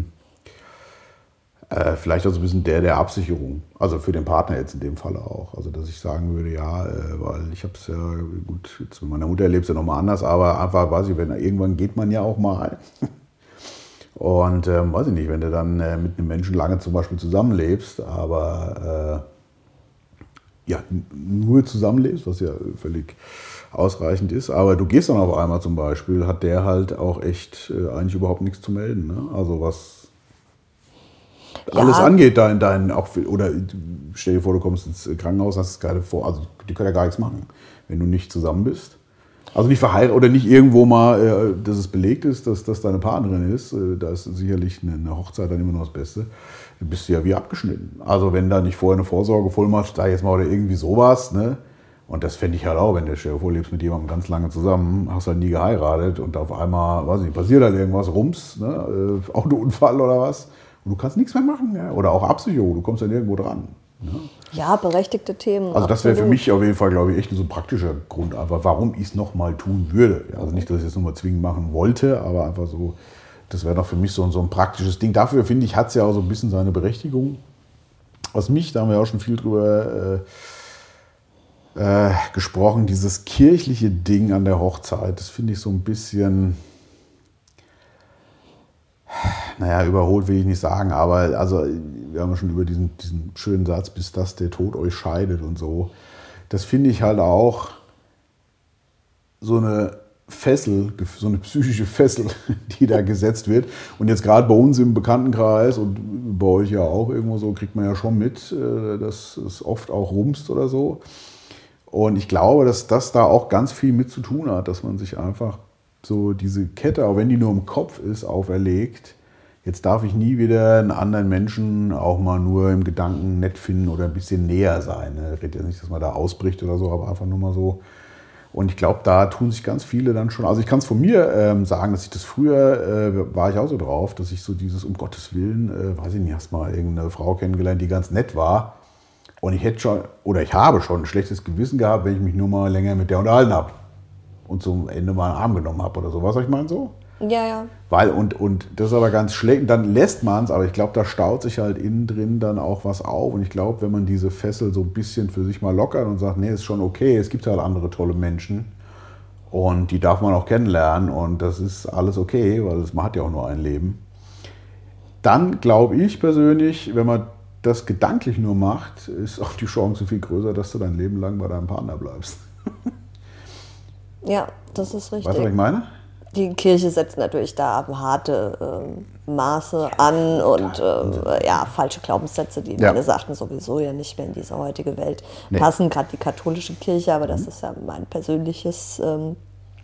äh, vielleicht auch so ein bisschen der der Absicherung. Also für den Partner jetzt in dem Fall auch. Also dass ich sagen würde, ja, äh, weil ich habe es ja, gut, jetzt mit meiner Mutter erlebt es ja nochmal anders, aber einfach, weiß ich, wenn irgendwann geht man ja auch mal. Und ähm, weiß ich nicht, wenn du dann äh, mit einem Menschen lange zum Beispiel zusammenlebst, aber äh, ja, nur zusammenlebst, was ja völlig ausreichend ist, aber du gehst dann auf einmal zum Beispiel, hat der halt auch echt äh, eigentlich überhaupt nichts zu melden. Ne? Also was ja. alles angeht, da in deinen, auch, oder stell dir vor, du kommst ins Krankenhaus, hast es gerade vor, also die können ja gar nichts machen, wenn du nicht zusammen bist. Also nicht verheiratet oder nicht irgendwo mal, dass es belegt ist, dass das deine Partnerin ist. Da ist sicherlich eine Hochzeit dann immer noch das Beste. Du bist ja wie abgeschnitten. Also wenn da nicht vorher eine Vorsorgevollmacht da jetzt mal oder irgendwie sowas, ne? Und das fände ich halt auch, wenn du dir vorlebst mit jemandem ganz lange zusammen, hast halt nie geheiratet und auf einmal, weiß nicht, passiert halt irgendwas, Rums, ne? Autounfall oder was. Und du kannst nichts mehr machen. Ja? Oder auch Absicherung, du kommst dann irgendwo dran. Ne? Ja, berechtigte Themen. Also das wäre für mich auf jeden Fall, glaube ich, echt so ein praktischer Grund, einfach warum ich es nochmal tun würde. Also nicht, dass ich es nochmal zwingend machen wollte, aber einfach so, das wäre doch für mich so, so ein praktisches Ding. Dafür, finde ich, hat es ja auch so ein bisschen seine Berechtigung. Was mich, da haben wir auch schon viel drüber äh, äh, gesprochen, dieses kirchliche Ding an der Hochzeit, das finde ich so ein bisschen... naja, überholt will ich nicht sagen, aber also wir haben ja schon über diesen, diesen schönen Satz, bis das der Tod euch scheidet und so. Das finde ich halt auch so eine Fessel, so eine psychische Fessel, die da gesetzt wird. Und jetzt gerade bei uns im Bekanntenkreis und bei euch ja auch irgendwo so, kriegt man ja schon mit, dass es oft auch rumst oder so. Und ich glaube, dass das da auch ganz viel mit zu tun hat, dass man sich einfach so diese Kette, auch wenn die nur im Kopf ist, auferlegt. Jetzt darf ich nie wieder einen anderen Menschen auch mal nur im Gedanken nett finden oder ein bisschen näher sein. Ich rede ja nicht, dass man da ausbricht oder so, aber einfach nur mal so. Und ich glaube, da tun sich ganz viele dann schon. Also ich kann es von mir ähm, sagen, dass ich das früher, äh, war ich auch so drauf, dass ich so dieses, um Gottes Willen, äh, weiß ich nicht, hast mal irgendeine Frau kennengelernt, die ganz nett war. Und ich hätte schon, oder ich habe schon ein schlechtes Gewissen gehabt, wenn ich mich nur mal länger mit der unterhalten habe. Und zum Ende mal einen Arm genommen habe oder so. Was soll ich meinen so? Ja, ja. Weil, und, und das ist aber ganz schlecht. Dann lässt man es, aber ich glaube, da staut sich halt innen drin dann auch was auf. Und ich glaube, wenn man diese Fessel so ein bisschen für sich mal lockert und sagt, nee, ist schon okay, es gibt halt andere tolle Menschen und die darf man auch kennenlernen und das ist alles okay, weil man hat ja auch nur ein Leben. Dann glaube ich persönlich, wenn man das gedanklich nur macht, ist auch die Chance viel größer, dass du dein Leben lang bei deinem Partner bleibst. Ja, das ist richtig. Weißt du, was ich meine? Die Kirche setzt natürlich da harte äh, Maße an und äh, ja, falsche Glaubenssätze, die ja. meines Erachtens sowieso ja nicht mehr in diese heutige Welt nee. passen, gerade die katholische Kirche, aber das mhm. ist ja mein persönliches ähm,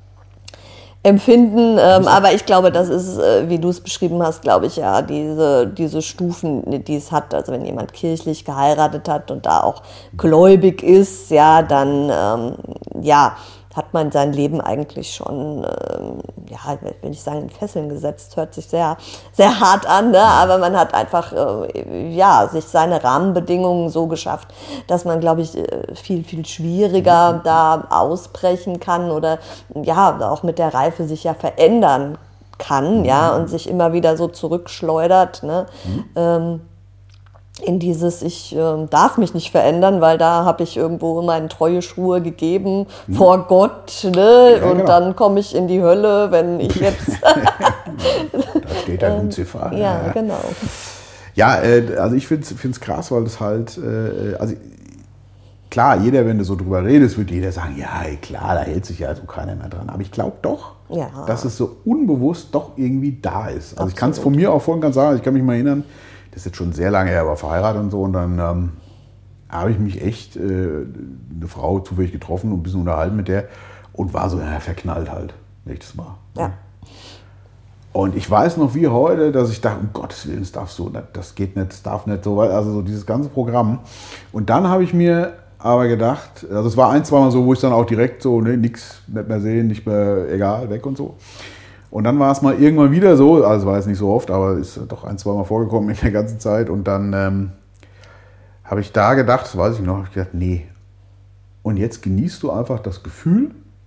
Empfinden. Ähm, aber ich glaube, das ist, äh, wie du es beschrieben hast, glaube ich, ja, diese, diese Stufen, die es hat. Also wenn jemand kirchlich geheiratet hat und da auch gläubig ist, ja, dann, ähm, ja, hat man sein Leben eigentlich schon, ähm, ja, will ich sagen, in Fesseln gesetzt, hört sich sehr, sehr hart an, ne? Aber man hat einfach, äh, ja, sich seine Rahmenbedingungen so geschafft, dass man, glaube ich, viel, viel schwieriger da ausbrechen kann oder, ja, auch mit der Reife sich ja verändern kann, ja, und sich immer wieder so zurückschleudert, ne? Mhm. Ähm, in dieses, ich äh, darf mich nicht verändern, weil da habe ich irgendwo meine treue Schwur gegeben hm. vor Gott, ne? Ja, und genau. dann komme ich in die Hölle, wenn ich jetzt... Da steht dann Luzifer. Ähm, ja, ja, genau. Ja, äh, also ich finde es krass, weil das halt, äh, also klar, jeder, wenn du so drüber redest, wird jeder sagen, ja, klar, da hält sich ja also keiner mehr dran. Aber ich glaube doch, ja. dass es so unbewusst doch irgendwie da ist. Also Absolut. Ich kann es von mir auch vorhin ganz sagen, ich kann mich mal erinnern, das ist jetzt schon sehr lange her, aber verheiratet und so. Und dann ähm, habe ich mich echt, äh, eine Frau zufällig getroffen und ein bisschen unterhalten mit der und war so, ja, verknallt halt, nächstes Mal. Ja. Und ich weiß noch wie heute, dass ich dachte, um Gottes Willen, das darf so nicht, das geht nicht, das darf nicht so, also so dieses ganze Programm. Und dann habe ich mir aber gedacht, also es war ein, zweimal so, wo ich dann auch direkt so, ne, nix, nicht mehr sehen, nicht mehr, egal, weg und so. Und dann war es mal irgendwann wieder so, also war es nicht so oft, aber ist doch ein, zwei Mal vorgekommen in der ganzen Zeit. Und dann ähm, habe ich da gedacht, das weiß ich noch, habe ich gedacht, nee. Und jetzt genießt du einfach das Gefühl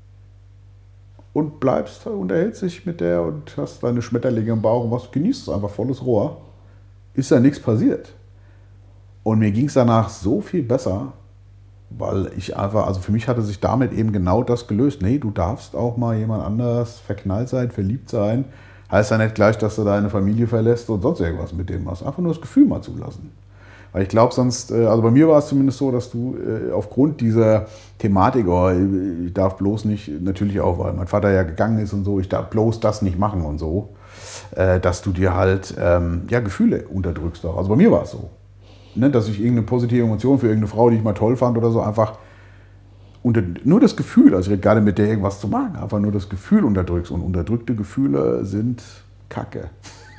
und bleibst, unterhältst dich mit der und hast deine Schmetterlinge im Bauch und was, genießt es einfach volles Rohr. Ist ja nichts passiert. Und mir ging es danach so viel besser, weil ich einfach, also für mich hatte sich damit eben genau das gelöst. Nee, du darfst auch mal jemand anders verknallt sein, verliebt sein. Heißt ja nicht gleich, dass du deine Familie verlässt und sonst irgendwas mit dem machst. Einfach nur das Gefühl mal zulassen. Weil ich glaube sonst, also bei mir war es zumindest so, dass du aufgrund dieser Thematik, oh, ich darf bloß nicht, natürlich auch, weil mein Vater ja gegangen ist und so, ich darf bloß das nicht machen und so, dass du dir halt ja, Gefühle unterdrückst auch. Also bei mir war es so. Ne, dass ich irgendeine positive Emotion für irgendeine Frau, die ich mal toll fand oder so, einfach unter, nur das Gefühl, also ich rede gerade mit der irgendwas zu machen, einfach nur das Gefühl unterdrückst. Und unterdrückte Gefühle sind Kacke.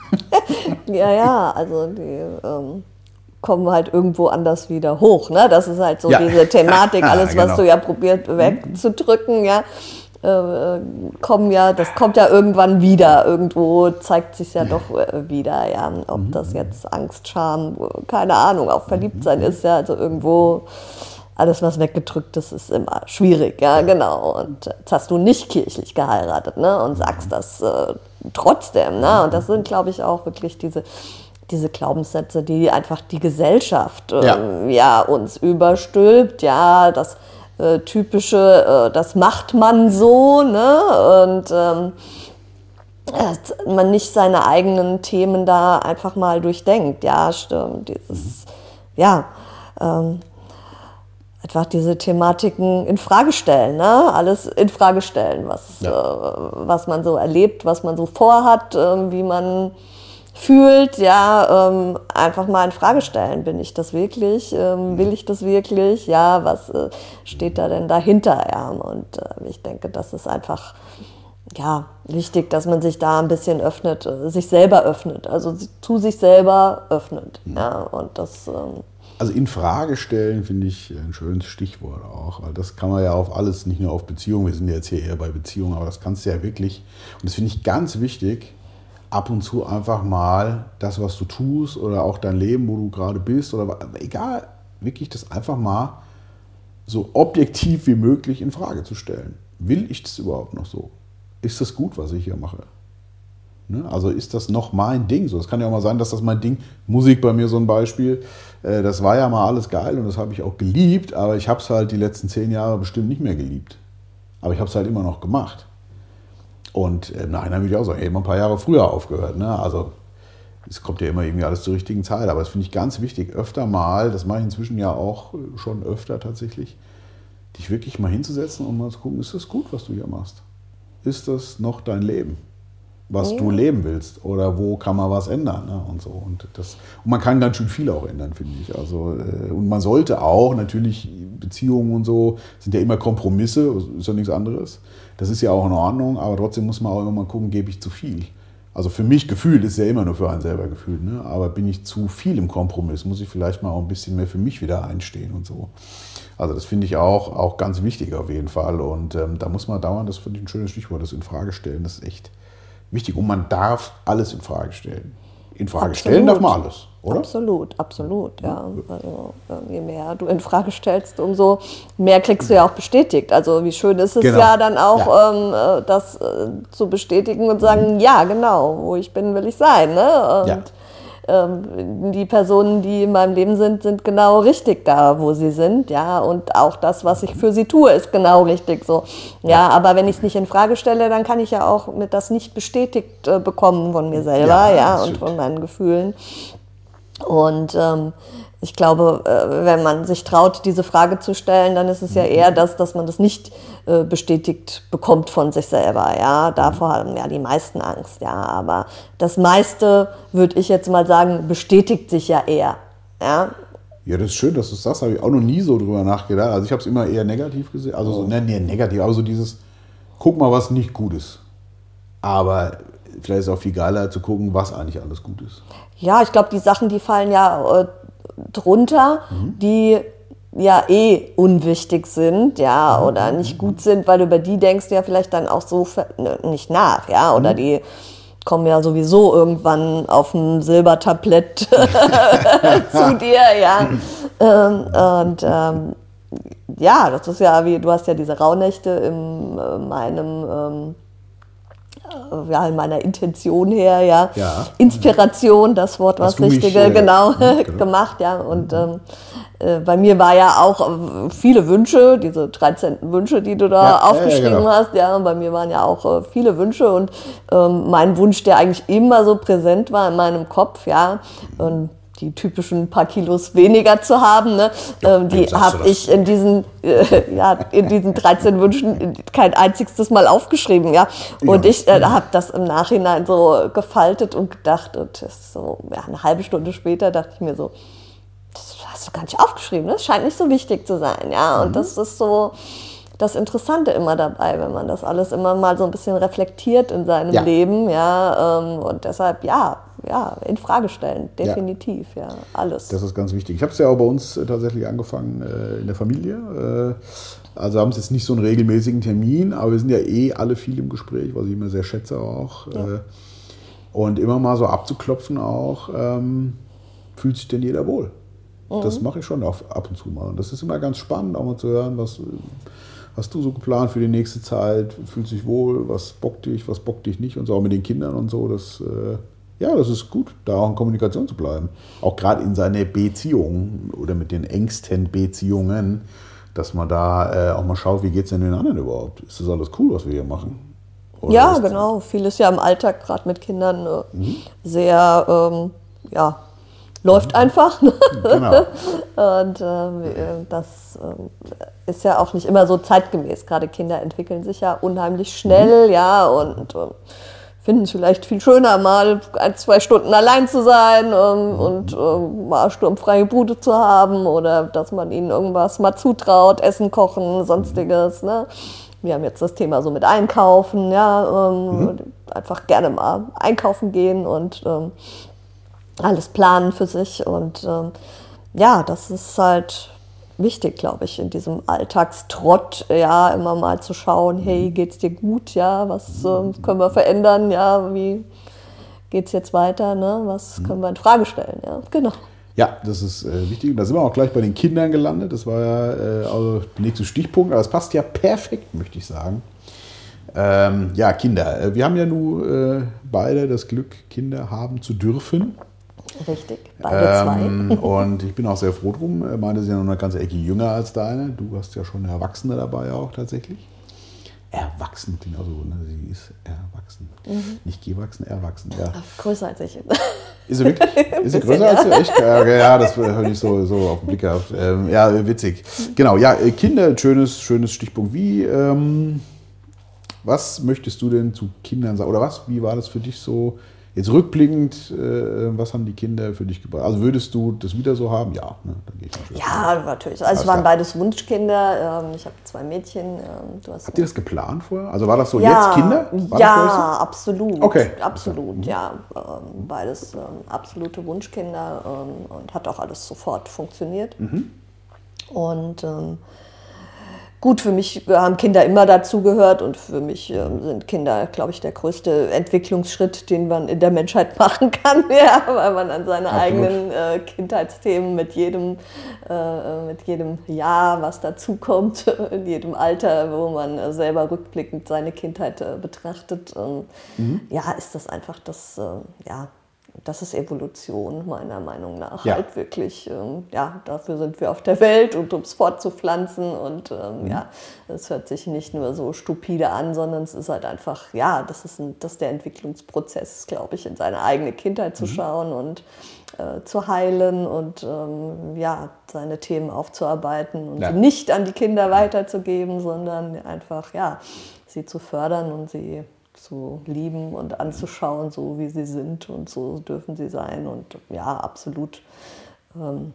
Ja, ja, also die ähm, kommen halt irgendwo anders wieder hoch. Ne? Das ist halt so ja. diese Thematik, alles, genau. was du ja probiert wegzudrücken, ja. Äh, kommen ja, das kommt ja irgendwann wieder, irgendwo zeigt sich ja doch äh, wieder, ja, ob das jetzt Angst, Scham, keine Ahnung, auch Verliebtsein ist ja, also irgendwo alles, was weggedrückt ist, ist immer schwierig, ja, genau. Und jetzt hast du nicht kirchlich geheiratet, ne, und sagst das äh, trotzdem, ne, und das sind, glaube ich, auch wirklich diese diese Glaubenssätze, die einfach die Gesellschaft äh, ja. ja uns überstülpt, ja, das Äh, typische, äh, das macht man so, ne? Und ähm, man nicht seine eigenen Themen da einfach mal durchdenkt. Ja, stimmt. Dieses, mhm. ja, ähm, einfach diese Thematiken in Frage stellen, ne? Alles in Frage stellen, was, ja. äh, was man so erlebt, was man so vorhat, äh, wie man fühlt, ja, ähm, einfach mal in Frage stellen. Bin ich das wirklich? Ähm, will ich das wirklich? Ja, was äh, steht da denn dahinter? Ja, und äh, ich denke, das ist einfach ja, wichtig, dass man sich da ein bisschen öffnet, äh, sich selber öffnet, also zu sich selber öffnet. Mhm. Ja, und das, ähm, also in Frage stellen finde ich ein schönes Stichwort auch, weil das kann man ja auf alles, nicht nur auf Beziehungen, wir sind ja jetzt hier eher bei Beziehungen, aber das kannst du ja wirklich, und das finde ich ganz wichtig, ab und zu einfach mal das, was du tust oder auch dein Leben, wo du gerade bist oder egal, wirklich das einfach mal so objektiv wie möglich in Frage zu stellen. Will ich das überhaupt noch so? Ist das gut, was ich hier mache? Ne? Also ist das noch mein Ding? So, es kann ja auch mal sein, dass das mein Ding, Musik bei mir so ein Beispiel, äh, das war ja mal alles geil und das habe ich auch geliebt, aber ich habe es halt die letzten zehn Jahre bestimmt nicht mehr geliebt. Aber ich habe es halt immer noch gemacht. Und im Nachhinein würde ich auch sagen, ey, immer ein paar Jahre früher aufgehört. Ne? Also es kommt ja immer irgendwie alles zur richtigen Zeit. Aber das finde ich ganz wichtig, öfter mal, das mache ich inzwischen ja auch schon öfter tatsächlich, dich wirklich mal hinzusetzen und mal zu gucken, ist das gut, was du hier machst? Ist das noch dein Leben, was ja. du leben willst? Oder wo kann man was ändern? Ne? Und so. Und, das, und man kann ganz schön viel auch ändern, finde ich. Also, äh, und man sollte auch, natürlich, Beziehungen und so sind ja immer Kompromisse, ist ja nichts anderes. Das ist ja auch in Ordnung, aber trotzdem muss man auch immer mal gucken, gebe ich zu viel. Also für mich gefühlt, ist ja immer nur für einen selber gefühlt, ne? Aber bin ich zu viel im Kompromiss, muss ich vielleicht mal auch ein bisschen mehr für mich wieder einstehen und so. Also das finde ich auch, auch ganz wichtig auf jeden Fall. Und ähm, da muss man dauernd, das finde ich ein schönes Stichwort, das in Frage stellen, das ist echt wichtig. Und man darf alles in Frage stellen. In Frage absolut. Stellen darf man alles, oder? Absolut, absolut, ja. Also je mehr du in Frage stellst, umso mehr kriegst du ja auch bestätigt. Also wie schön ist es genau. ja dann auch, ja. ähm, das äh, zu bestätigen und sagen, mhm. ja genau, wo ich bin, will ich sein. Ne? Und, ja. ähm, die Personen, die in meinem Leben sind, sind genau richtig da, wo sie sind. Ja, und auch das, was ich für sie tue, ist genau richtig so. Ja, ja. Aber wenn ich es nicht in Frage stelle, dann kann ich ja auch mit das nicht bestätigt äh, bekommen von mir selber, ja, ja und von meinen Gefühlen. Und ähm, ich glaube, äh, wenn man sich traut, diese Frage zu stellen, dann ist es ja eher das, dass man das nicht äh, bestätigt bekommt von sich selber. Ja, davor haben ja die meisten Angst. Ja, aber das meiste, würde ich jetzt mal sagen, bestätigt sich ja eher. Ja. Ja, das ist schön, dass du es sagst. Habe ich auch noch nie so drüber nachgedacht. Also ich habe es immer eher negativ gesehen. Also so, ne, ne, negativ, aber so dieses, guck mal, was nicht gut ist. Aber vielleicht ist es auch viel geiler zu gucken, was eigentlich alles gut ist. Ja, ich glaube, die Sachen, die fallen ja äh, drunter, mhm. die ja eh unwichtig sind, ja, mhm. oder nicht gut sind, weil du über die denkst du ja vielleicht dann auch so nicht nach, ja, oder mhm. die kommen ja sowieso irgendwann auf dem Silbertablett zu dir, ja. ähm, und ähm, ja, das ist ja wie, du hast ja diese Rauhnächte in äh, meinem ähm, ja, in meiner Intention her, ja, ja. Inspiration, das Wort, was Richtige, mich, äh, genau, genau, gemacht, ja, und ähm, äh, bei mir war ja auch äh, viele Wünsche, diese dreizehn Wünsche, die du da ja, aufgeschrieben ja, genau. hast, ja, und bei mir waren ja auch äh, viele Wünsche und ähm, mein Wunsch, der eigentlich immer so präsent war in meinem Kopf, ja, und die typischen paar Kilos weniger zu haben, ne? Ja, ähm, die habe ich in diesen, äh, ja, in diesen dreizehn Wünschen kein einziges Mal aufgeschrieben. Ja? Und ja. ich äh, habe das im Nachhinein so gefaltet und gedacht, und das so ja, eine halbe Stunde später dachte ich mir so, das hast du gar nicht aufgeschrieben, ne? Das scheint nicht so wichtig zu sein. Ja? Und mhm. das ist so das Interessante immer dabei, wenn man das alles immer mal so ein bisschen reflektiert in seinem ja. Leben. Ja? Ähm, und deshalb, ja, ja, in Frage stellen, definitiv, ja, ja alles. Das ist ganz wichtig. Ich habe es ja auch bei uns äh, tatsächlich angefangen äh, in der Familie. Äh, also haben es jetzt nicht so einen regelmäßigen Termin, aber wir sind ja eh alle viel im Gespräch, was ich immer sehr schätze auch. Ja. Äh, und immer mal so abzuklopfen auch, ähm, fühlt sich denn jeder wohl? Mhm. Das mache ich schon auf, ab und zu mal. Und das ist immer ganz spannend, auch mal zu hören, was hast du so geplant für die nächste Zeit? Fühlt sich wohl? Was bockt dich, was bockt dich nicht? Und so auch mit den Kindern und so, das... Äh, Ja, das ist gut, da auch in Kommunikation zu bleiben. Auch gerade in seiner Beziehung oder mit den engsten Beziehungen, dass man da äh, auch mal schaut, wie geht es denn den anderen überhaupt? Ist das alles cool, was wir hier machen? Oder ja, ist- genau. Vieles ja im Alltag, gerade mit Kindern, äh, mhm. sehr, ähm, ja, läuft mhm. einfach. Genau. Und äh, das äh, ist ja auch nicht immer so zeitgemäß. Gerade Kinder entwickeln sich ja unheimlich schnell, mhm. ja, und äh, finden es vielleicht viel schöner, mal ein, zwei Stunden allein zu sein ähm, mhm. und äh, mal sturmfreie Bude zu haben oder dass man ihnen irgendwas mal zutraut, Essen kochen, sonstiges, mhm. ne? Wir haben jetzt das Thema so mit Einkaufen, ja, ähm, mhm. einfach gerne mal einkaufen gehen und ähm, alles planen für sich. Und ähm, ja, das ist halt wichtig, glaube ich, in diesem Alltagstrott, ja, immer mal zu schauen, hey, geht's dir gut, ja, was äh, können wir verändern, ja, wie geht's jetzt weiter, ne, was können wir in Frage stellen, ja, genau. Ja, das ist äh, wichtig. Und da sind wir auch gleich bei den Kindern gelandet. Das war ja äh, also der nächste Stichpunkt. Aber es passt ja perfekt, möchte ich sagen. Ähm, ja, Kinder. Wir haben ja nun äh, beide das Glück, Kinder haben zu dürfen. Richtig, beide ähm, zwei. Und ich bin auch sehr froh drum. Meine sind ja noch eine ganze Ecke jünger als deine. Du hast ja schon eine Erwachsene dabei auch tatsächlich. Erwachsen, genauso, ne? Sie ist erwachsen. Mhm. Nicht gewachsen, erwachsen. Ja. Ach, größer als ich. Ist sie wirklich? Ist sie größer als du? Echt? Ja, ja, das habe ich so, so auf den Blick gehabt. Ähm, ja, witzig. Genau, ja, Kinder, schönes, schönes Stichpunkt. Wie, ähm, was möchtest du denn zu Kindern sagen? Oder was, wie war das für dich so? Jetzt rückblickend, äh, was haben die Kinder für dich gebracht? Also würdest du das wieder so haben? Ja, ne, dann gehe ich mal Ja, natürlich. Also es waren beides Wunschkinder. Ich habe zwei Mädchen. Du hast Habt ihr das geplant vorher? Also war das so ja, jetzt Kinder? War ja, das so? absolut. Okay. Absolut, okay. ja. Beides absolute Wunschkinder und hat auch alles sofort funktioniert. Mhm. Und ähm, gut, für mich haben Kinder immer dazugehört und für mich ähm, sind Kinder, glaube ich, der größte Entwicklungsschritt, den man in der Menschheit machen kann, ja, weil man an seine Absolut. eigenen äh, Kindheitsthemen mit jedem, äh, mit jedem Jahr, was dazukommt, in jedem Alter, wo man äh, selber rückblickend seine Kindheit äh, betrachtet, ähm, mhm. ja, ist das einfach das, äh, ja, das ist Evolution, meiner Meinung nach. Ja. Halt wirklich, ähm, ja, dafür sind wir auf der Welt und um es fortzupflanzen. Und ähm, mhm. ja, es hört sich nicht nur so stupide an, sondern es ist halt einfach, ja, das ist, ein, das ist der Entwicklungsprozess, glaube ich, in seine eigene Kindheit zu mhm. schauen und äh, zu heilen und ähm, ja, seine Themen aufzuarbeiten und ja. sie nicht an die Kinder weiterzugeben, sondern einfach, ja, sie zu fördern und sie zu lieben und anzuschauen, so wie sie sind und so dürfen sie sein und ja, absolut ähm,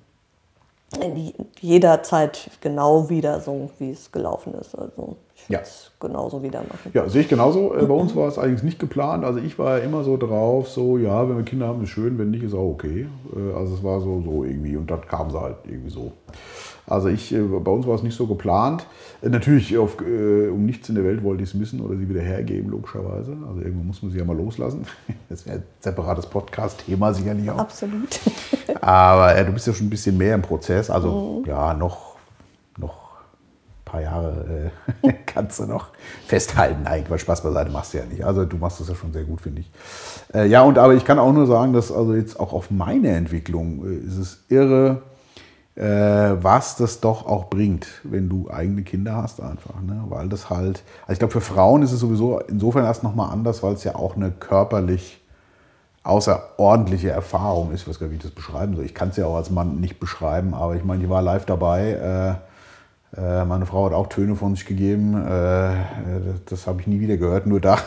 in jeder Zeit genau wieder so, wie es gelaufen ist. Also ich würde es ja. genauso wieder machen. Ja, sehe ich genauso. Bei uns war es eigentlich nicht geplant. Also ich war ja immer so drauf, so ja, wenn wir Kinder haben, ist schön, wenn nicht, ist auch okay. Also es war so, so irgendwie und dann kam sie halt irgendwie so. Also ich, bei uns war es nicht so geplant. Natürlich, auf, äh, um nichts in der Welt wollte ich es missen oder sie wieder hergeben, logischerweise. Also irgendwann muss man sie ja mal loslassen. Das wäre ein separates Podcast-Thema sicherlich auch. Absolut. Aber äh, du bist ja schon ein bisschen mehr im Prozess. Also mhm. ja, noch, noch ein paar Jahre äh, kannst du noch festhalten. Nein, weil Spaß beiseite machst du ja nicht. Also du machst das ja schon sehr gut, finde ich. Äh, ja, und aber ich kann auch nur sagen, dass also jetzt auch auf meine Entwicklung äh, ist es irre, Äh, was das doch auch bringt, wenn du eigene Kinder hast einfach, ne? Weil das halt, also ich glaube für Frauen ist es sowieso insofern erst nochmal anders, weil es ja auch eine körperlich außerordentliche Erfahrung ist. Ich weiß gar nicht, wie ich das beschreiben soll. Ich kann es ja auch als Mann nicht beschreiben, aber ich meine, ich war live dabei. Äh, äh, meine Frau hat auch Töne von sich gegeben. Äh, das das habe ich nie wieder gehört, nur da.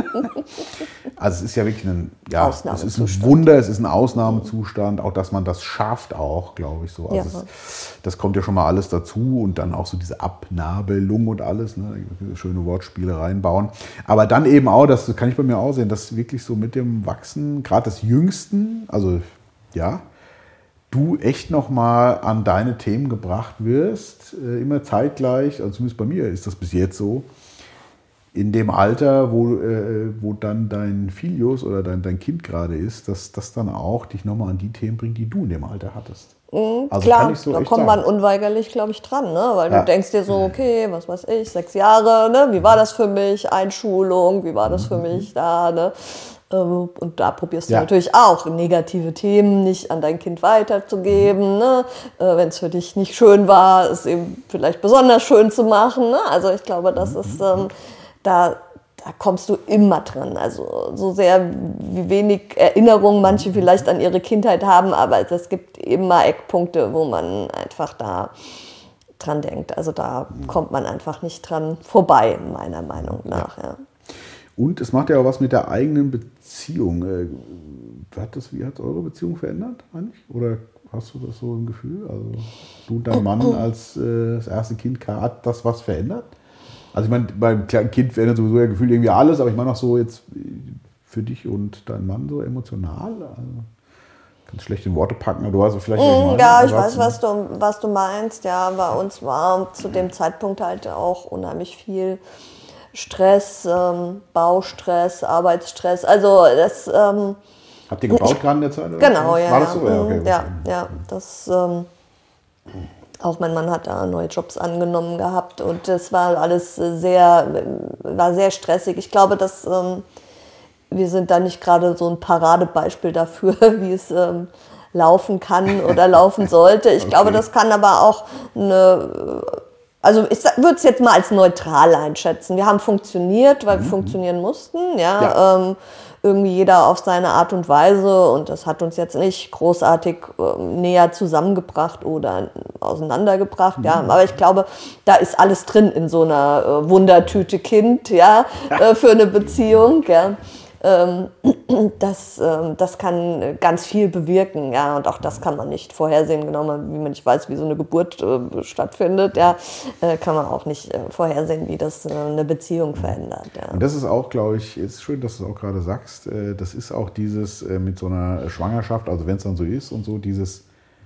Also es ist ja wirklich ein, ja, es ist ein Wunder, es ist ein Ausnahmezustand, auch dass man das schafft auch, glaube ich so. Also ja. es, das kommt ja schon mal alles dazu und dann auch so diese Abnabelung und alles, ne, schöne Wortspiele reinbauen. Aber dann eben auch, das kann ich bei mir auch sehen, dass wirklich so mit dem Wachsen, gerade des Jüngsten, also ja, du echt nochmal an deine Themen gebracht wirst, äh, immer zeitgleich, also zumindest bei mir ist das bis jetzt so, in dem Alter, wo, äh, wo dann dein Filius oder dein, dein Kind gerade ist, dass das dann auch dich nochmal an die Themen bringt, die du in dem Alter hattest. Mhm, also klar, kann ich so da kommt man unweigerlich, glaube ich, dran, ne? Weil ja. du denkst dir so, okay, was weiß ich, sechs Jahre, ne? Wie war das für mich, Einschulung, wie war das für mich da, ne? Und da probierst du ja. natürlich auch negative Themen nicht an dein Kind weiterzugeben, ne? Wenn es für dich nicht schön war, es eben vielleicht besonders schön zu machen, ne? Also ich glaube, das ist... Ähm, Da, da kommst du immer dran. Also so sehr wie wenig Erinnerungen manche vielleicht an ihre Kindheit haben, aber es gibt immer Eckpunkte, wo man einfach da dran denkt. Also da kommt man einfach nicht dran vorbei, meiner Meinung nach. Ja. Ja. Und es macht ja auch was mit der eigenen Beziehung. Hat das, wie hat eure Beziehung verändert eigentlich? Oder hast du das so ein Gefühl? Also du und dein Mann als äh, das erste Kind, hat das was verändert? Also ich meine, beim kleinen Kind verändert sowieso ja gefühlt irgendwie alles, aber ich meine auch so jetzt für dich und deinen Mann so emotional. Also ganz schlecht in Worte packen, aber du weißt vielleicht, was ich meine. Ja, ich weiß, was du, was du meinst. Ja, bei uns war zu dem Zeitpunkt halt auch unheimlich viel Stress, ähm, Baustress, Arbeitsstress. Also das... Ähm, Habt ihr gebaut gerade in der Zeit? Oder? Genau, ja. War das so? Ja, okay, ja, ja, das... Ähm, Auch mein Mann hat da neue Jobs angenommen gehabt und das war alles sehr, war sehr stressig. Ich glaube, dass ähm, wir sind da nicht gerade so ein Paradebeispiel dafür, wie es ähm, laufen kann oder laufen sollte. Ich okay. glaube, das kann aber auch eine, also ich würde es jetzt mal als neutral einschätzen. Wir haben funktioniert, weil mhm. wir funktionieren mussten, ja. ja. Ähm, irgendwie jeder auf seine Art und Weise und das hat uns jetzt nicht großartig äh, näher zusammengebracht oder auseinandergebracht, mhm. ja, aber ich glaube, da ist alles drin in so einer äh, Wundertüte Kind, ja, äh, für eine Beziehung, ja. Ähm, das, ähm, das kann ganz viel bewirken, ja, und auch das kann man nicht vorhersehen, genau wie man nicht weiß, wie so eine Geburt äh, stattfindet, ja, äh, kann man auch nicht äh, vorhersehen, wie das äh, eine Beziehung verändert. Ja. Und das ist auch, glaube ich, ist schön, dass du es auch gerade sagst, äh, das ist auch dieses äh, mit so einer Schwangerschaft, also wenn es dann so ist und so, dieses,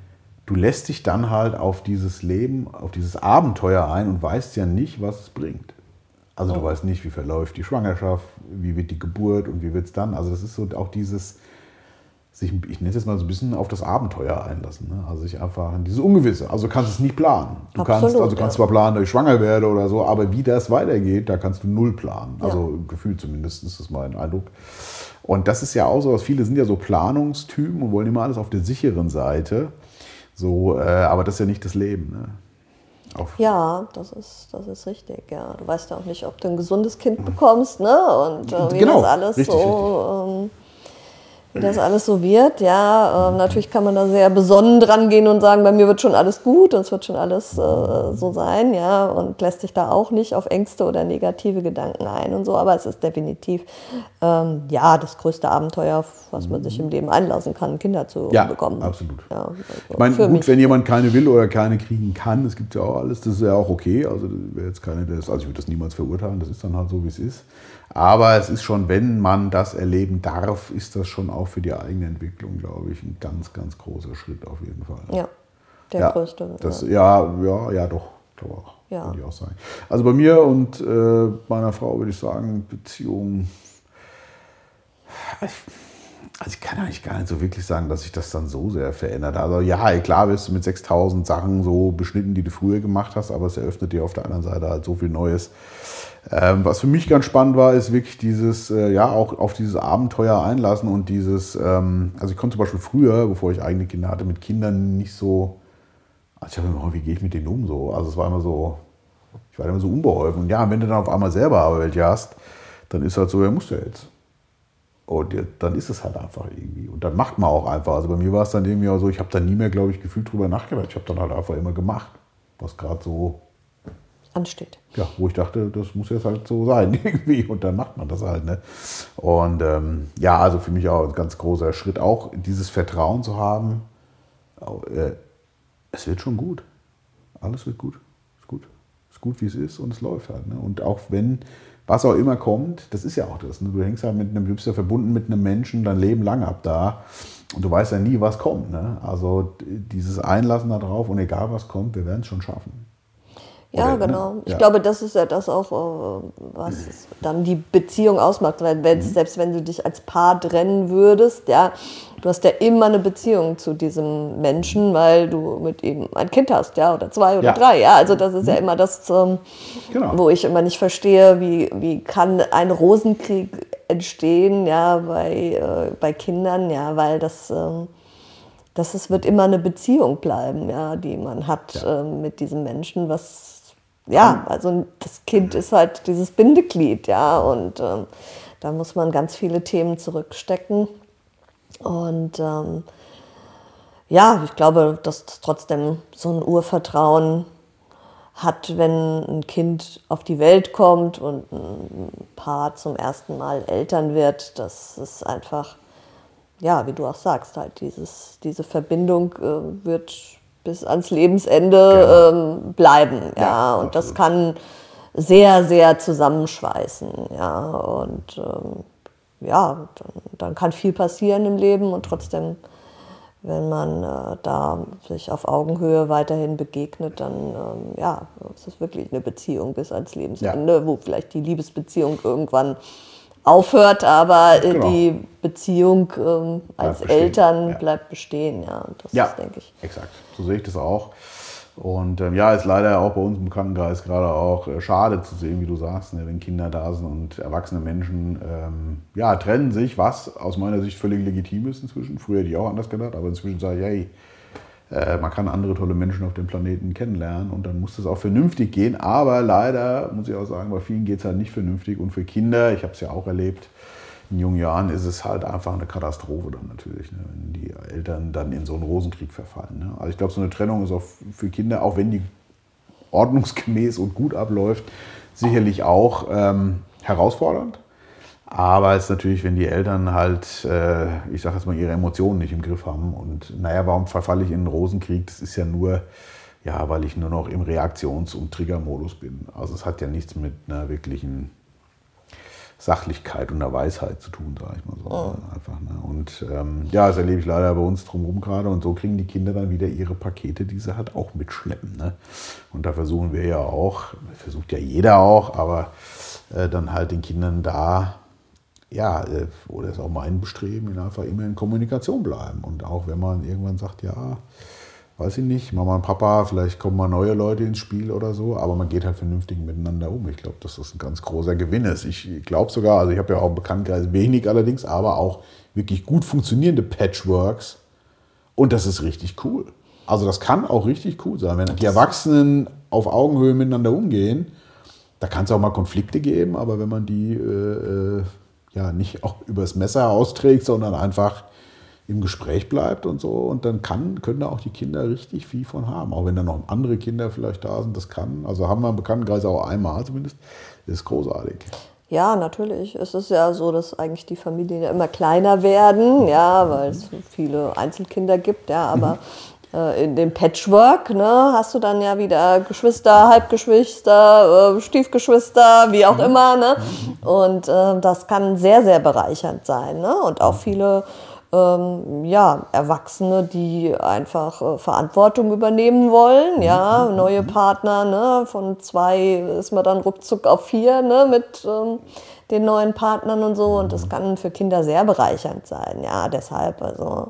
du lässt dich dann halt auf dieses Leben, auf dieses Abenteuer ein und weißt ja nicht, was es bringt. Also du weißt nicht, wie verläuft die Schwangerschaft, wie wird die Geburt und wie wird es dann. Also das ist so auch dieses, sich, ich nenne es jetzt mal so ein bisschen auf das Abenteuer einlassen. Ne? Also sich einfach in dieses Ungewisse. Also du kannst es nicht planen. Du Absolut, kannst, also du kannst ja. zwar planen, dass ich schwanger werde oder so, aber wie das weitergeht, da kannst du null planen. Also ja. gefühlt zumindest ist das mein Eindruck. Und das ist ja auch so, dass viele sind ja so Planungstypen und wollen immer alles auf der sicheren Seite. So, äh, aber das ist ja nicht das Leben. Ne? Auf Ja, das ist, das ist richtig. Ja. Du weißt ja auch nicht, ob du ein gesundes Kind bekommst, ne? Und äh, wie genau, das alles richtig, so, richtig. Ähm, wie das alles so wird. Ja, ähm, natürlich kann man da sehr besonnen dran gehen und sagen, bei mir wird schon alles gut und es wird schon alles äh, so sein, ja, und lässt sich da auch nicht auf Ängste oder negative Gedanken ein und so. Aber es ist definitiv ähm, ja das größte Abenteuer, auf was man sich im Leben einlassen kann, Kinder zu ja, bekommen. Absolut. Ja, also ich meine, gut, mich. wenn jemand keine will oder keine kriegen kann, es gibt ja auch alles, das ist ja auch okay. Also wäre jetzt keine, das, also ich würde das niemals verurteilen, das ist dann halt so, wie es ist. Aber es ist schon, wenn man das erleben darf, ist das schon auch für die eigene Entwicklung, glaube ich, ein ganz, ganz großer Schritt auf jeden Fall. Ja, der ja, größte. Das, ja, ja, ja, doch, glaube auch, ja. würde ich auch sagen. Also bei mir und äh, meiner Frau würde ich sagen, Beziehung. Also ich kann eigentlich gar nicht so wirklich sagen, dass sich das dann so sehr verändert. Also ja, klar bist du mit sechstausend Sachen so beschnitten, die du früher gemacht hast, aber es eröffnet dir auf der anderen Seite halt so viel Neues. Ähm, was für mich ganz spannend war, ist wirklich dieses, äh, ja, auch auf dieses Abenteuer einlassen und dieses, ähm, also ich konnte zum Beispiel früher, bevor ich eigene Kinder hatte, mit Kindern nicht so, also ich habe immer, wie gehe ich mit denen um so? Also es war immer so, ich war immer so unbeholfen. Und ja, wenn du dann auf einmal selber aber welche hast, dann ist halt so, ja, musst du jetzt. Und dann ist es halt einfach irgendwie. Und dann macht man auch einfach. Also bei mir war es dann irgendwie auch so, ich habe dann nie mehr, glaube ich, gefühlt drüber nachgedacht. Ich habe dann halt einfach immer gemacht, was gerade so ansteht. Ja, wo ich dachte, das muss jetzt halt so sein irgendwie. Und dann macht man das halt. Ne? Und ähm, ja, also für mich auch ein ganz großer Schritt, auch dieses Vertrauen zu haben, äh, es wird schon gut. Alles wird gut. Ist gut. Ist gut, wie es ist und es läuft halt. Ne? Und auch wenn was auch immer kommt, das ist ja auch das. Ne? Du hängst halt mit einem, du bist ja verbunden mit einem Menschen dein Leben lang ab da und du weißt ja nie, was kommt. Ne? Also dieses Einlassen da drauf und egal was kommt, wir werden es schon schaffen. Ja, Oder, genau. Ne? Ich ja. glaube, das ist ja das auch, was dann die Beziehung ausmacht. Weil wenn, mhm. selbst wenn du dich als Paar trennen würdest, ja, du hast ja immer eine Beziehung zu diesem Menschen, weil du mit ihm ein Kind hast, ja, oder zwei oder ja. drei. Ja, also das ist mhm. ja immer das, ähm, genau. wo ich immer nicht verstehe, wie, wie kann ein Rosenkrieg entstehen, ja, bei, äh, bei Kindern, ja, weil das, ähm, das es wird immer eine Beziehung bleiben, ja, die man hat ja. ähm, mit diesem Menschen, was ja, also das Kind ist halt dieses Bindeglied, ja, und ähm, da muss man ganz viele Themen zurückstecken. Und ähm, ja, ich glaube, dass trotzdem so ein Urvertrauen hat, wenn ein Kind auf die Welt kommt und ein Paar zum ersten Mal Eltern wird, dass es einfach, ja, wie du auch sagst, halt dieses, diese Verbindung äh, wird bis ans Lebensende Genau. ähm, bleiben. Ja, Ja, und das absolut. kann sehr, sehr zusammenschweißen. Ja, und ähm, ja, dann, dann kann viel passieren im Leben und trotzdem, wenn man äh, da sich auf Augenhöhe weiterhin begegnet, dann ähm, ja, es ist wirklich eine Beziehung bis ans Lebensende, Ja. wo vielleicht die Liebesbeziehung irgendwann aufhört, aber äh, Genau. die Beziehung ähm, als bestehen, Eltern ja. bleibt bestehen. Ja, und das Ja, ist, denke ich. exakt. So sehe ich das auch. Und ähm, ja, ist leider auch bei uns im Bekanntenkreis gerade auch äh, schade zu sehen, wie du sagst, ne, wenn Kinder da sind und erwachsene Menschen ähm, ja, trennen sich, was aus meiner Sicht völlig legitim ist inzwischen. Früher hätte ich auch anders gedacht, aber inzwischen sage ich, hey, äh, man kann andere tolle Menschen auf dem Planeten kennenlernen und dann muss das auch vernünftig gehen. Aber leider, muss ich auch sagen, bei vielen geht es halt nicht vernünftig. Und für Kinder, ich habe es ja auch erlebt, in jungen Jahren ist es halt einfach eine Katastrophe dann natürlich, ne, wenn die Eltern dann in so einen Rosenkrieg verfallen. Ne. Also ich glaube, so eine Trennung ist auch für Kinder, auch wenn die ordnungsgemäß und gut abläuft, sicherlich auch ähm, herausfordernd. Aber es ist natürlich, wenn die Eltern halt, äh, ich sage jetzt mal, ihre Emotionen nicht im Griff haben. Und naja, warum verfalle ich in einen Rosenkrieg? Das ist ja nur, ja, weil ich nur noch im Reaktions- und Triggermodus bin. Also es hat ja nichts mit einer wirklichen Sachlichkeit und der Weisheit zu tun, sage ich mal so. Oh. Einfach, ne? Und ähm, ja, das erlebe ich leider bei uns drumherum gerade. Und so kriegen die Kinder dann wieder ihre Pakete, die sie halt auch mitschleppen. Ne? Und da versuchen wir ja auch, versucht ja jeder auch, aber äh, dann halt den Kindern da, ja, äh, oder ist auch mein Bestreben, einfach immer in Kommunikation bleiben. Und auch wenn man irgendwann sagt, ja, weiß ich nicht, Mama und Papa, vielleicht kommen mal neue Leute ins Spiel oder so, aber man geht halt vernünftig miteinander um. Ich glaube, dass das ein ganz großer Gewinn ist. Ich glaube sogar, also ich habe ja auch im Bekanntenkreis wenig allerdings, aber auch wirklich gut funktionierende Patchworks und das ist richtig cool. Also das kann auch richtig cool sein, wenn die Erwachsenen auf Augenhöhe miteinander umgehen, da kann es auch mal Konflikte geben, aber wenn man die äh, ja nicht auch übers Messer austrägt, sondern einfach im Gespräch bleibt und so. Und dann kann, können da auch die Kinder richtig viel von haben. Auch wenn da noch andere Kinder vielleicht da sind, das kann. Also haben wir im Bekanntenkreis auch einmal zumindest. Das ist großartig. Ja, natürlich. Es ist ja so, dass eigentlich die Familien ja immer kleiner werden, ja, weil es viele Einzelkinder gibt, ja, aber äh, in dem Patchwork, ne, hast du dann ja wieder Geschwister, Halbgeschwister, äh, Stiefgeschwister, wie auch immer, ne? Und äh, das kann sehr, sehr bereichernd sein, ne? Und auch viele Ähm, ja, Erwachsene, die einfach äh, Verantwortung übernehmen wollen, ja, neue Partner, ne, von zwei ist man dann ruckzuck auf vier, ne, mit ähm, den neuen Partnern und so und das kann für Kinder sehr bereichernd sein, ja, deshalb, also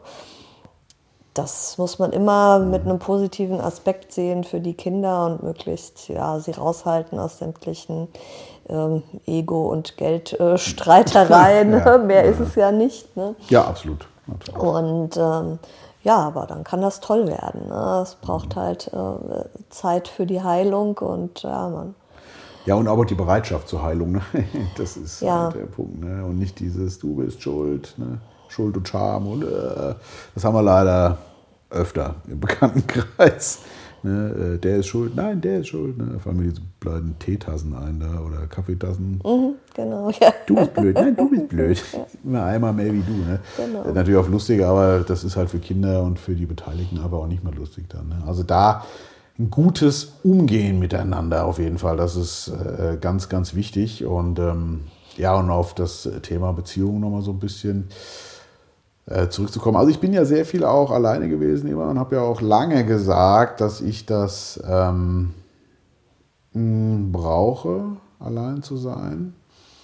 das muss man immer mit einem positiven Aspekt sehen für die Kinder und möglichst, ja, sie raushalten aus sämtlichen ähm, Ego- und Geldstreitereien, äh, ja, mehr ja. ist es ja nicht, ne? Ja, absolut. Absolut. Und ähm, ja, aber dann kann das toll werden. Ne? Es braucht halt äh, Zeit für die Heilung und ja, man. Ja, und aber die Bereitschaft zur Heilung, ne? Das ist ja. halt der Punkt. Ne? Und nicht dieses, du bist schuld, ne? Schuld und Scham. Und, äh, das haben wir leider öfter im Bekanntenkreis. Ne? Der ist schuld, nein, der ist schuld. Ne? Da fallen mir diese blöden Teetassen ein da oder Kaffeetassen. Mhm, genau, ja. Du bist blöd, nein, du bist blöd. Ja. Immer einmal mehr wie du. Ne? Genau. Natürlich auch lustig, aber das ist halt für Kinder und für die Beteiligten aber auch nicht mehr lustig dann. Ne? Also da ein gutes Umgehen miteinander auf jeden Fall, das ist äh, ganz, ganz wichtig. Und ähm, ja, und auf das Thema Beziehung nochmal so ein bisschen äh, zurückzukommen. Also ich bin ja sehr viel auch alleine gewesen immer und habe ja auch lange gesagt, dass ich das ähm, mh, brauche, allein zu sein.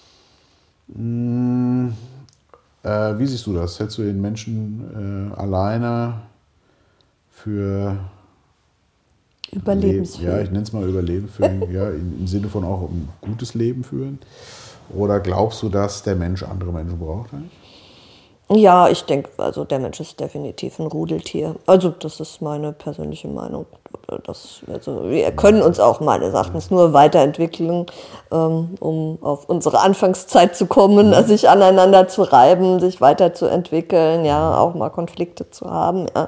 Mh, äh, wie siehst du das? Hältst du den Menschen äh, alleine für überlebensfähig? Ja, ich nenne es mal Überleben führen, ja, im Sinne von auch ein gutes Leben führen. Oder glaubst du, dass der Mensch andere Menschen braucht? Ja, ich denke, also der Mensch ist definitiv ein Rudeltier. Also das ist meine persönliche Meinung. das, also wir können uns auch meines Erachtens nur weiterentwickeln, ähm, um auf unsere Anfangszeit zu kommen, also sich aneinander zu reiben, sich weiterzuentwickeln, ja, auch mal Konflikte zu haben, ja.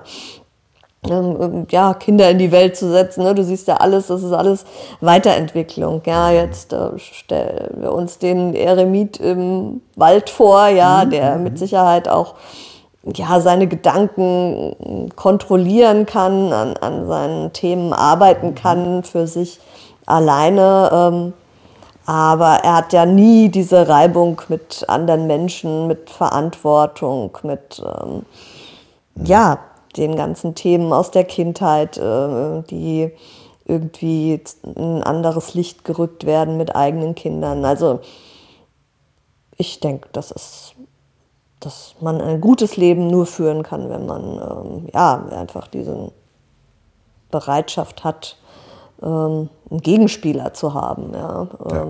Ähm, ja, Kinder in die Welt zu setzen, ne? Du siehst ja alles, das ist alles Weiterentwicklung. Ja, jetzt äh, stellen wir uns den Eremit im Wald vor, ja, der mit Sicherheit auch ja, seine Gedanken kontrollieren kann, an, an seinen Themen arbeiten kann für sich alleine. Ähm, aber er hat ja nie diese Reibung mit anderen Menschen, mit Verantwortung, mit ähm, ja, den ganzen Themen aus der Kindheit, äh, die irgendwie in ein anderes Licht gerückt werden mit eigenen Kindern. Also ich denke, das ist, dass man ein gutes Leben nur führen kann, wenn man ähm, ja, einfach diese Bereitschaft hat, ähm, einen Gegenspieler zu haben, ja, ähm, ja.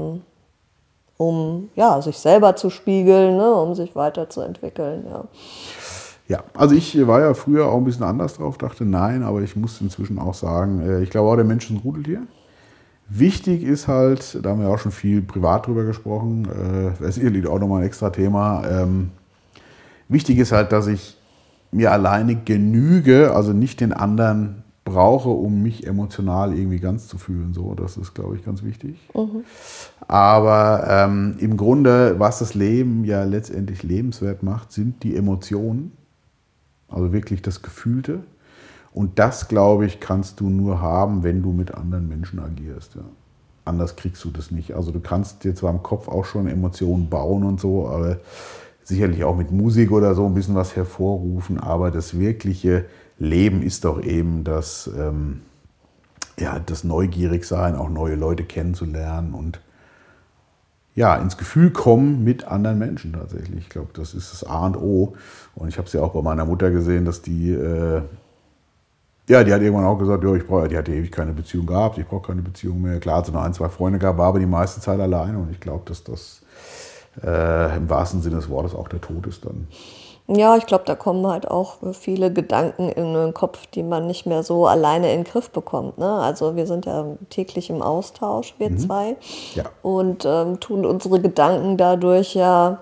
um ja, sich selber zu spiegeln, ne, um sich weiterzuentwickeln. Ja. Ja, also ich war ja früher auch ein bisschen anders drauf, dachte nein, aber ich muss inzwischen auch sagen, ich glaube auch, der Mensch ist ein Rudeltier. Wichtig ist halt, da haben wir auch schon viel privat drüber gesprochen, das ist sicherlich auch nochmal ein extra Thema. Ähm, wichtig ist halt, dass ich mir alleine genüge, also nicht den anderen brauche, um mich emotional irgendwie ganz zu fühlen. So, das ist, glaube ich, ganz wichtig. Mhm. Aber ähm, im Grunde, was das Leben ja letztendlich lebenswert macht, sind die Emotionen. Also wirklich das Gefühlte. Und das, glaube ich, kannst du nur haben, wenn du mit anderen Menschen agierst. Ja. Anders kriegst du das nicht. Also du kannst dir zwar im Kopf auch schon Emotionen bauen und so, aber sicherlich auch mit Musik oder so ein bisschen was hervorrufen. Aber das wirkliche Leben ist doch eben das, ähm, ja, das Neugierigsein, auch neue Leute kennenzulernen und ja, ins Gefühl kommen mit anderen Menschen tatsächlich. Ich glaube, das ist das A und O. Und ich habe es ja auch bei meiner Mutter gesehen, dass die, äh, ja, die hat irgendwann auch gesagt, ja, ich brauche, die hatte ewig keine Beziehung gehabt, ich brauche keine Beziehung mehr. Klar, hat sie noch ein, zwei Freunde gehabt, war aber die meiste Zeit alleine. Und ich glaube, dass das äh, im wahrsten Sinne des Wortes auch der Tod ist dann. Ja, ich glaube, da kommen halt auch viele Gedanken in den Kopf, die man nicht mehr so alleine in den Griff bekommt. Ne? Also wir sind ja täglich im Austausch, wir mhm. zwei, ja. und ähm, tun unsere Gedanken dadurch ja,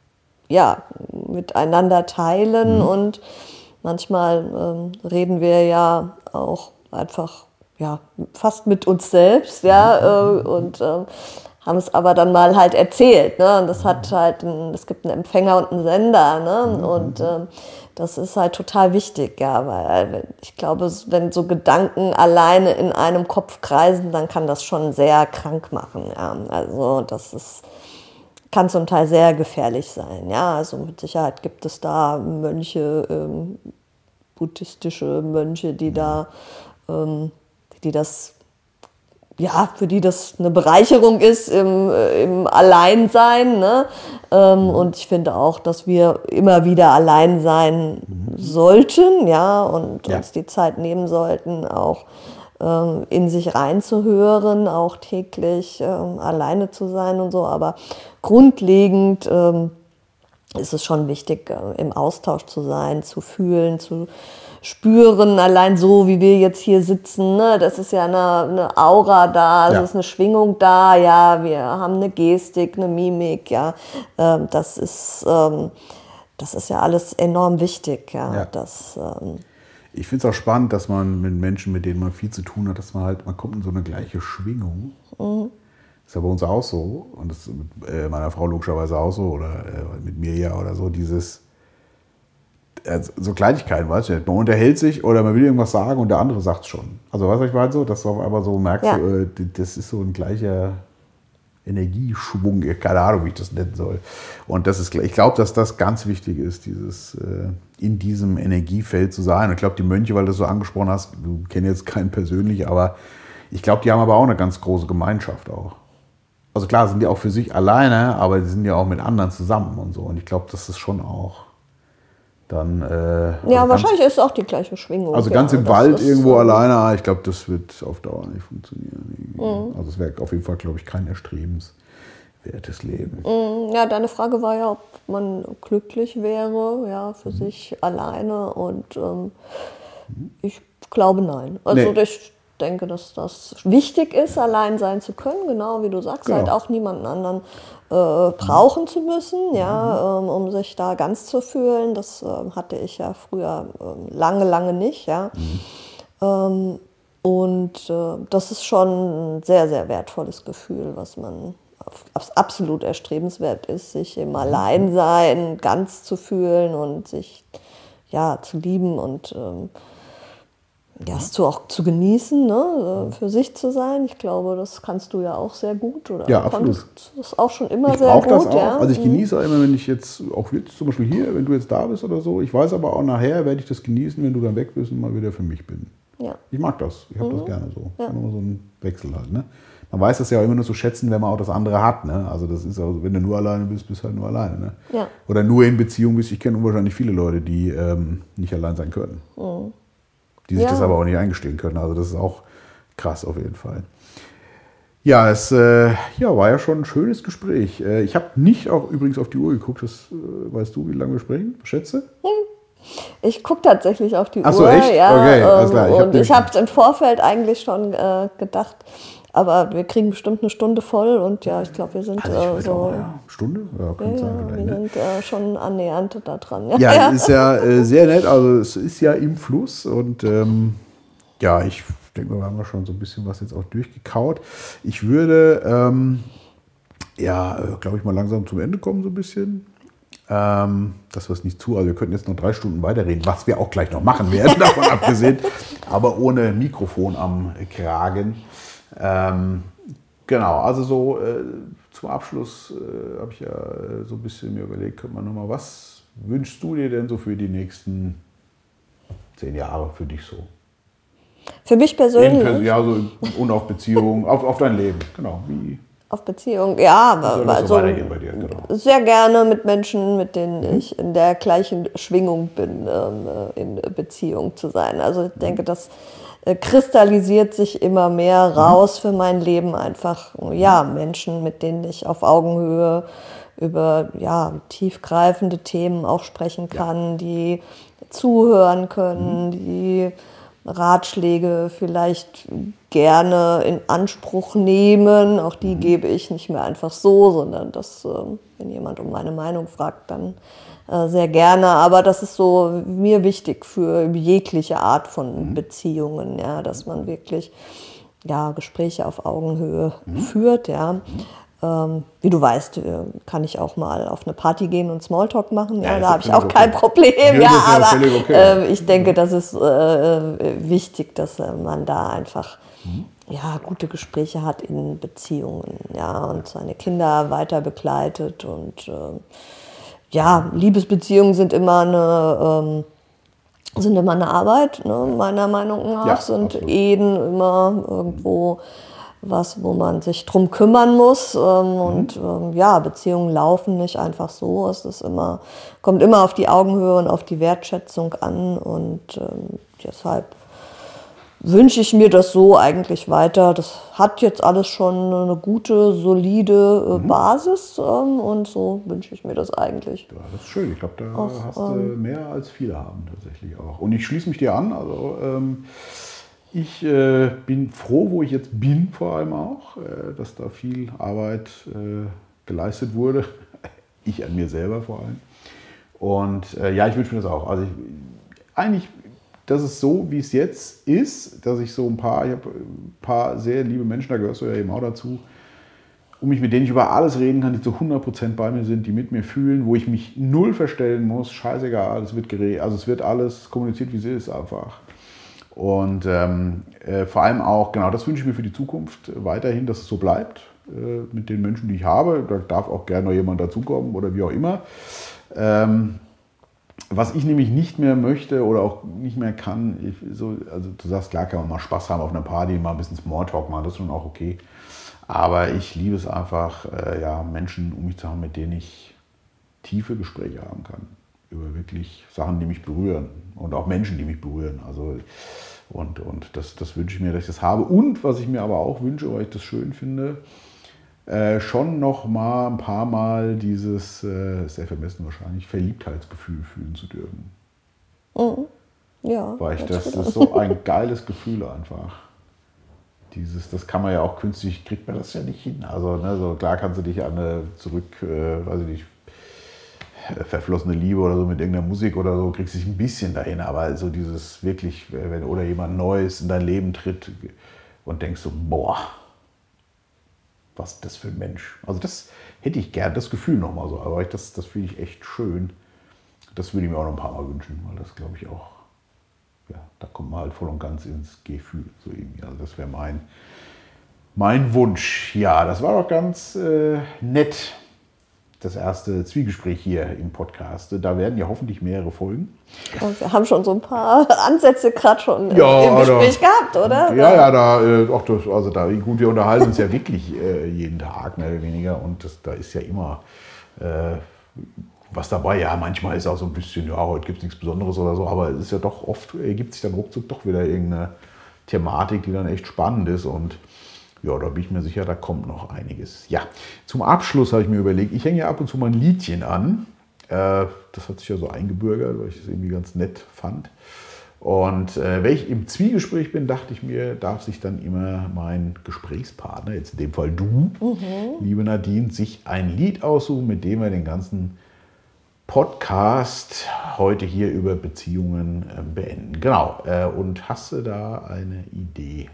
ja miteinander teilen. Mhm. Und manchmal ähm, reden wir ja auch einfach ja, fast mit uns selbst, ja, mhm. äh, und äh, haben es aber dann mal halt erzählt, ne? Und das hat halt, ein, es gibt einen Empfänger und einen Sender, ne? Mhm. Und äh, das ist halt total wichtig, ja, weil ich glaube, wenn so Gedanken alleine in einem Kopf kreisen, dann kann das schon sehr krank machen, ja. Also das ist, kann zum Teil sehr gefährlich sein, ja. Also mit Sicherheit gibt es da Mönche, ähm, buddhistische Mönche, die da, ähm, die das ja, für die das eine Bereicherung ist im, im Alleinsein. Ne? Ähm, und ich finde auch, dass wir immer wieder allein sein sollten, ja, und ja. uns die Zeit nehmen sollten, auch ähm, in sich reinzuhören, auch täglich ähm, alleine zu sein und so. Aber grundlegend ähm, ist es schon wichtig, äh, im Austausch zu sein, zu fühlen, zu spüren, allein so, wie wir jetzt hier sitzen, ne? Das ist ja eine, eine Aura da, es ja. ist eine Schwingung da, ja, wir haben eine Gestik, eine Mimik, ja, ähm, das ist, ähm, das ist ja alles enorm wichtig, ja, ja. Das, ähm ich finde es auch spannend, dass man mit Menschen, mit denen man viel zu tun hat, dass man halt, man kommt in so eine gleiche Schwingung. Mhm. Ist ja bei uns auch so, und das ist mit äh, meiner Frau logischerweise auch so, oder äh, mit mir ja oder so, dieses so Kleinigkeiten, weißt du, man unterhält sich oder man will irgendwas sagen und der andere sagt es schon. Also weißt du, ich meine so, dass du auf einmal so merkst, ja. so, das ist so ein gleicher Energieschwung, keine Ahnung, wie ich das nennen soll. Und das ist, ich glaube, dass das ganz wichtig ist, dieses in diesem Energiefeld zu sein. Und ich glaube, die Mönche, weil du das so angesprochen hast, du kennst jetzt keinen persönlich, aber ich glaube, die haben aber auch eine ganz große Gemeinschaft auch. Also klar, sind die auch für sich alleine, aber die sind ja auch mit anderen zusammen und so. Und ich glaube, das ist schon auch dann, äh, ja, also wahrscheinlich ganz, ist es auch die gleiche Schwingung. Also ganz ja, im Wald irgendwo ähm, alleine, ich glaube, das wird auf Dauer nicht funktionieren. Mhm. Also es wäre auf jeden Fall, glaube ich, kein erstrebenswertes Leben. Mhm. Ja, deine Frage war ja, ob man glücklich wäre, ja, für mhm. sich alleine, und ähm, mhm. ich glaube nein. Also nee. ich denke, dass das wichtig ist, allein sein zu können, genau wie du sagst, Genau. halt auch niemanden anderen äh, brauchen zu müssen, ja, ähm, um sich da ganz zu fühlen. Das äh, hatte ich ja früher äh, lange, lange nicht, ja. Ähm, und äh, das ist schon ein sehr, sehr wertvolles Gefühl, was man auf, aufs absolut erstrebenswert ist, sich im Alleinsein ganz zu fühlen und sich ja zu lieben und ähm, ja, es zu, auch zu genießen, ne? Für sich zu sein. Ich glaube, das kannst du ja auch sehr gut oder Ja, absolut. konntest das auch schon immer Ich sehr brauche das gut. auch. Ja? Also ich genieße immer, wenn ich jetzt, auch jetzt zum Beispiel hier, wenn du jetzt da bist oder so, ich weiß aber auch nachher, werde ich das genießen, wenn du dann weg bist und mal wieder für mich bin. Ja. Ich mag das. Ich habe das gerne so. Ja. Immer so ein Wechsel halt. Ne? Man weiß das ja auch immer nur so schätzen, wenn man auch das andere hat. Ne? Also das ist auch, wenn du nur alleine bist, bist du halt nur alleine. Ne? Ja. Oder nur in Beziehung bist. Ich kenne unwahrscheinlich viele Leute, die ähm, nicht allein sein können. Mhm. Die sich Ja. das aber auch nicht eingestehen können. Also das ist auch krass auf jeden Fall. Ja, es äh, ja, war ja schon ein schönes Gespräch. Äh, ich habe nicht auch übrigens auf die Uhr geguckt. Das äh, weißt du, wie lange wir sprechen? Schätze? Ich gucke tatsächlich auf die Ach so, Uhr. echt? Ja, Okay, alles klar. Ich ähm, hab und ich nämlich- habe im Vorfeld eigentlich schon äh, gedacht, aber wir kriegen bestimmt eine Stunde voll und ja, ich glaube, wir sind Also ich äh, würde so. auch, ja, Stunde? Ja, kann Ja, sein ja, vielleicht. wir Ne? sind äh, schon annähernd da dran. Ja, es ist ja äh, sehr nett. Also es ist ja im Fluss und ähm, ja, ich denke, wir haben ja schon so ein bisschen was jetzt auch durchgekaut. Ich würde, ähm, ja, äh, glaube ich, mal langsam zum Ende kommen so ein bisschen. Ähm, das war es nicht zu. Also wir könnten jetzt noch drei Stunden weiterreden, was wir auch gleich noch machen werden, davon abgesehen. Aber ohne Mikrofon am Kragen. Ähm, genau, also so äh, zum Abschluss äh, habe ich ja äh, so ein bisschen mir überlegt, könnte man nochmal, was wünschst du dir denn so für die nächsten zehn Jahre für dich so? Für mich In persönlich. Pers- Ja, so und auf Beziehung, auf, auf dein Leben, genau. Wie Auf Beziehung, ja, soll das so also weitergehen bei dir? Genau. sehr gerne mit Menschen, mit denen ich in der gleichen Schwingung bin, ähm, äh, in Beziehung zu sein. Also ich denke, das äh, kristallisiert sich immer mehr raus für mein Leben. Einfach, ja, Menschen, mit denen ich auf Augenhöhe über ja, tiefgreifende Themen auch sprechen kann, die zuhören können, die Ratschläge vielleicht gerne in Anspruch nehmen. Auch die gebe ich nicht mehr einfach so, sondern das, ähm, wenn jemand um meine Meinung fragt, dann äh, sehr gerne. Aber das ist so mir wichtig für jegliche Art von Beziehungen, ja, dass man wirklich ja, Gespräche auf Augenhöhe führt, ja. Ähm, wie du weißt, äh, kann ich auch mal auf eine Party gehen und Smalltalk machen. Ja, Ja, ist da ja habe ich völlig auch kein okay. Problem. Ja, Ja, das ist ja aber völlig okay. äh, ich denke, das ist äh, wichtig, dass äh, man da einfach ja, gute Gespräche hat in Beziehungen, ja, und seine Kinder weiter begleitet. Und äh, ja, Liebesbeziehungen sind immer eine, ähm, sind immer eine Arbeit, ne, meiner Meinung nach. Ja, sind absolut. Ehen immer irgendwo was, wo man sich drum kümmern muss. Ähm, und ähm, ja, Beziehungen laufen nicht einfach so. Es ist immer, kommt immer auf die Augenhöhe und auf die Wertschätzung an. Und ähm, deshalb wünsche ich mir das so eigentlich weiter. Das hat jetzt alles schon eine gute, solide äh, Basis. Ähm, und so wünsche ich mir das eigentlich. Ja, das ist schön. Ich glaube, da Auch, hast du mehr als viele haben tatsächlich auch. Und ich schließe mich dir an. Also ähm, ich äh, bin froh, wo ich jetzt bin, vor allem auch, äh, dass da viel Arbeit äh, geleistet wurde. Ich an mir selber vor allem. Und äh, ja, ich wünsche mir das auch. Also ich, eigentlich, dass es so, wie es jetzt ist, dass ich so ein paar, ich habe ein paar sehr liebe Menschen, da gehörst du ja eben auch dazu, um mich mit denen ich über alles reden kann, die zu hundert Prozent bei mir sind, die mit mir fühlen, wo ich mich null verstellen muss, scheißegal, es wird geredet, also es wird alles kommuniziert, wie es ist einfach. Und ähm, äh, vor allem auch, genau, das wünsche ich mir für die Zukunft äh, weiterhin, dass es so bleibt äh, mit den Menschen, die ich habe. Da darf auch gerne noch jemand dazukommen oder wie auch immer. Ähm, was ich nämlich nicht mehr möchte oder auch nicht mehr kann, ich, so, also du sagst, klar kann man mal Spaß haben auf einer Party, mal ein bisschen Smalltalk machen, das ist schon auch okay. Aber ich liebe es einfach, äh, ja, Menschen um mich zu haben, mit denen ich tiefe Gespräche haben kann. Über wirklich Sachen, die mich berühren. Und auch Menschen, die mich berühren. Also, und und das, das wünsche ich mir, dass ich das habe. Und was ich mir aber auch wünsche, weil ich das schön finde, äh, schon noch mal ein paar Mal dieses, äh, sehr vermessen wahrscheinlich, Verliebtheitsgefühl fühlen zu dürfen. Ja, Weil ich, das, stimmt. das ist so ein geiles Gefühl einfach. Dieses, das kann man ja auch künstlich, kriegt man das ja nicht hin. Also ne, so klar kannst du dich an eine zurück, äh, weiß ich nicht, verflossene Liebe oder so mit irgendeiner Musik oder so, kriegst dich ein bisschen dahin. Aber so dieses wirklich, wenn oder jemand Neues in dein Leben tritt und denkst so, boah, was ist das für ein Mensch. Also das hätte ich gern, das Gefühl nochmal so. Aber das, das finde ich echt schön. Das würde ich mir auch noch ein paar Mal wünschen, weil das glaube ich auch, ja, da kommt man halt voll und ganz ins Gefühl. So irgendwie. Also das wäre mein, mein Wunsch. Ja, das war doch ganz äh, nett. Das erste Zwiegespräch hier im Podcast. Da werden ja hoffentlich mehrere folgen. Und wir haben schon so ein paar Ansätze gerade schon ja, im Gespräch da, gehabt, oder? Ja, ja, da, äh, auch das, also da, gut, wir unterhalten uns ja wirklich äh, jeden Tag, mehr oder weniger. Und das, da ist ja immer äh, was dabei. Ja, manchmal ist auch so ein bisschen, ja, heute gibt es nichts Besonderes oder so. Aber es ist ja doch oft, ergibt sich dann ruckzuck doch wieder irgendeine Thematik, die dann echt spannend ist. Und ja, da bin ich mir sicher, da kommt noch einiges. Ja, zum Abschluss habe ich mir überlegt, ich hänge ja ab und zu mal ein Liedchen an. Äh, das hat sich ja so eingebürgert, weil ich das irgendwie ganz nett fand. Und äh, wenn ich im Zwiegespräch bin, dachte ich mir, darf sich dann immer mein Gesprächspartner, jetzt in dem Fall du, mhm. liebe Nadine, sich ein Lied aussuchen, mit dem wir den ganzen Podcast heute hier über Beziehungen äh, beenden. Genau. Äh, und hast du da eine Idee?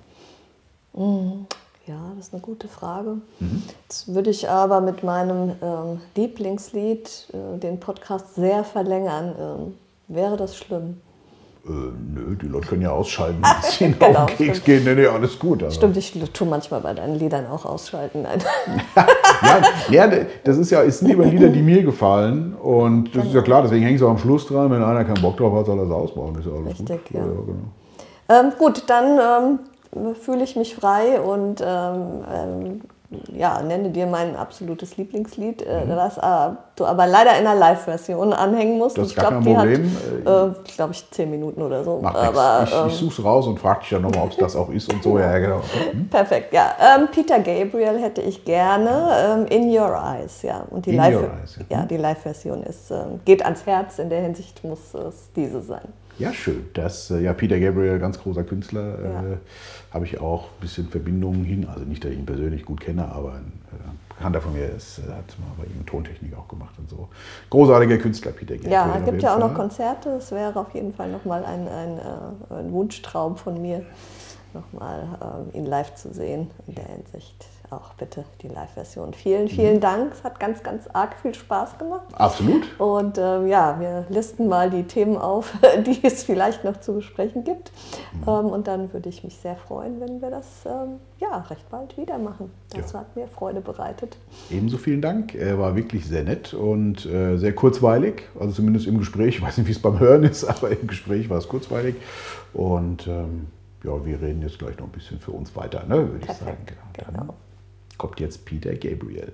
Ja, das ist eine gute Frage. Mhm. Jetzt würde ich aber mit meinem ähm, Lieblingslied äh, den Podcast sehr verlängern. Ähm, wäre das schlimm? Äh, nö, die Leute können ja ausschalten, wenn sie ihnen genau, auf den Keks gehen. Nee, nee, alles gut. Aber. Stimmt, ich tue manchmal bei deinen Liedern auch ausschalten. Nein. ja, ja, das ist ja, es sind immer Lieder, die mir gefallen. Und das genau. ist ja klar, deswegen hänge ich es auch am Schluss dran. Wenn einer keinen Bock drauf hat, soll er es ausbauen. Ist ja alles Richtig, gut. ja. Ja, genau. ähm, gut, dann ähm, fühle ich mich frei und ähm, ähm, ja, nenne dir mein absolutes Lieblingslied, äh, mhm. das äh, du aber leider in einer Live-Version anhängen musst. Das ist ich gar glaub, kein die Problem. Hat, äh, glaube ich, zehn Minuten oder so. Macht aber, nichts. Ich, ähm, ich suche es raus und frage dich ja nochmal, ob es das auch ist und so. Ja, genau. Hm? Perfekt, ja. Ähm, Peter Gabriel hätte ich gerne. Ähm, In Your Eyes, ja. Und die In Live, Your Eyes, ja. ja, die Live-Version ist, ähm, geht ans Herz. In der Hinsicht muss es diese sein. Ja, schön. Das, ja, Peter Gabriel, ganz großer Künstler, Ja. äh, habe ich auch ein bisschen Verbindungen hin. Also nicht, dass ich ihn persönlich gut kenne, aber ein äh, Bekannter von mir ist, äh, hat mal bei ihm Tontechnik auch gemacht und so. Großartiger Künstler, Peter Gabriel. Ja, es gibt ja auch noch Konzerte. Es wäre auf jeden Fall nochmal ein, ein, äh, ein Wunschtraum von mir, nochmal ähm, ihn live zu sehen. In der Hinsicht auch bitte die Live-Version. Vielen, vielen mhm. Dank. Es hat ganz, ganz arg viel Spaß gemacht. Absolut. Und ähm, ja, wir listen mal die Themen auf, die es vielleicht noch zu besprechen gibt. Mhm. Ähm, und dann würde ich mich sehr freuen, wenn wir das ähm, ja, recht bald wieder machen. Das ja. hat mir Freude bereitet. Ebenso vielen Dank. Er war wirklich sehr nett und äh, sehr kurzweilig. Also zumindest im Gespräch. Ich weiß nicht, wie es beim Hören ist, aber im Gespräch war es kurzweilig. Und ähm, ja, wir reden jetzt gleich noch ein bisschen für uns weiter, ne, würde ich sagen. Genau. Dann genau. kommt jetzt Peter Gabriel.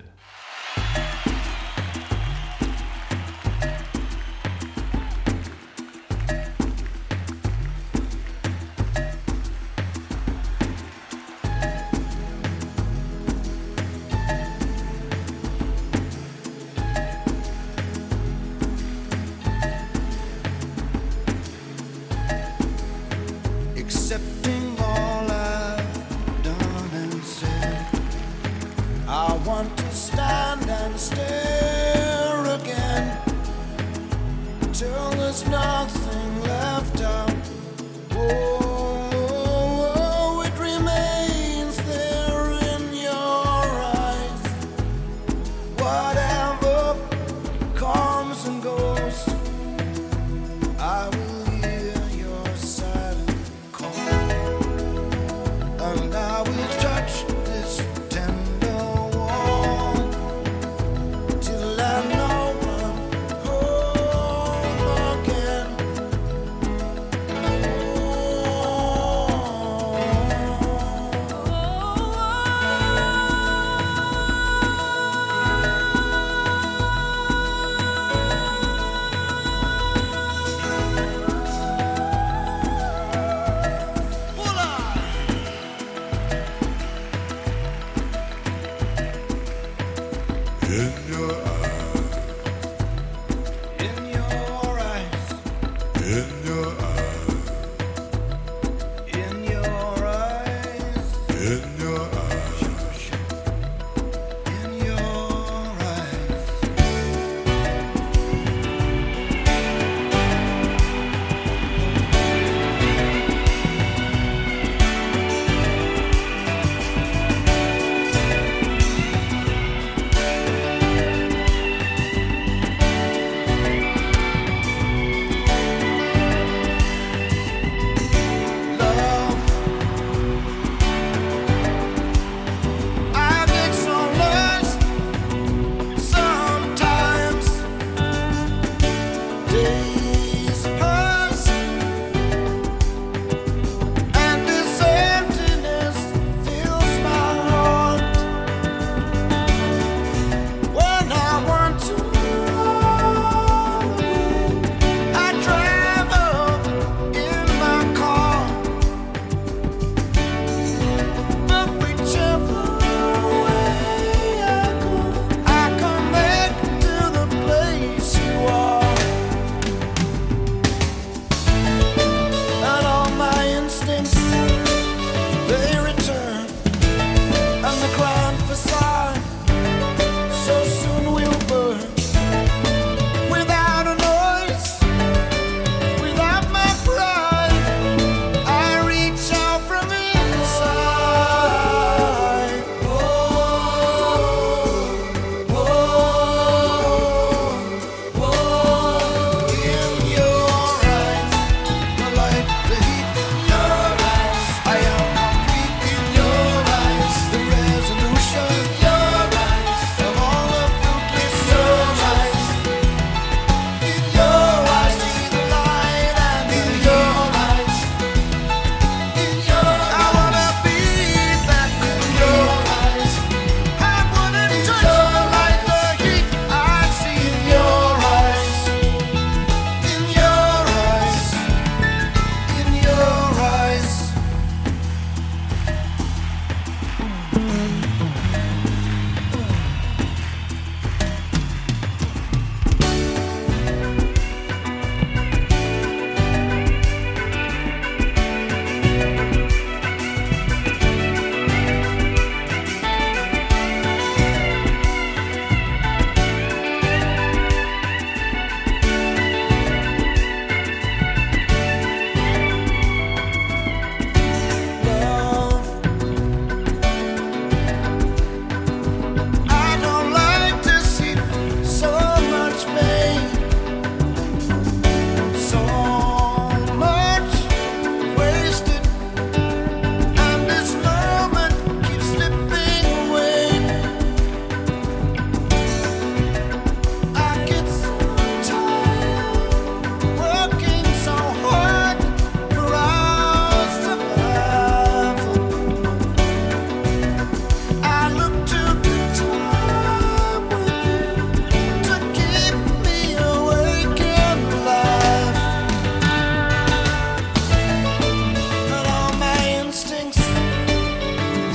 Accepting all I've done and said, I want to stand and stare again till there's nothing left out. Oh, oh, oh, it remains there in your eyes. Whatever comes and goes, I will hear your silent call, and I will touch this tender wall till I know I'm home again. Voila!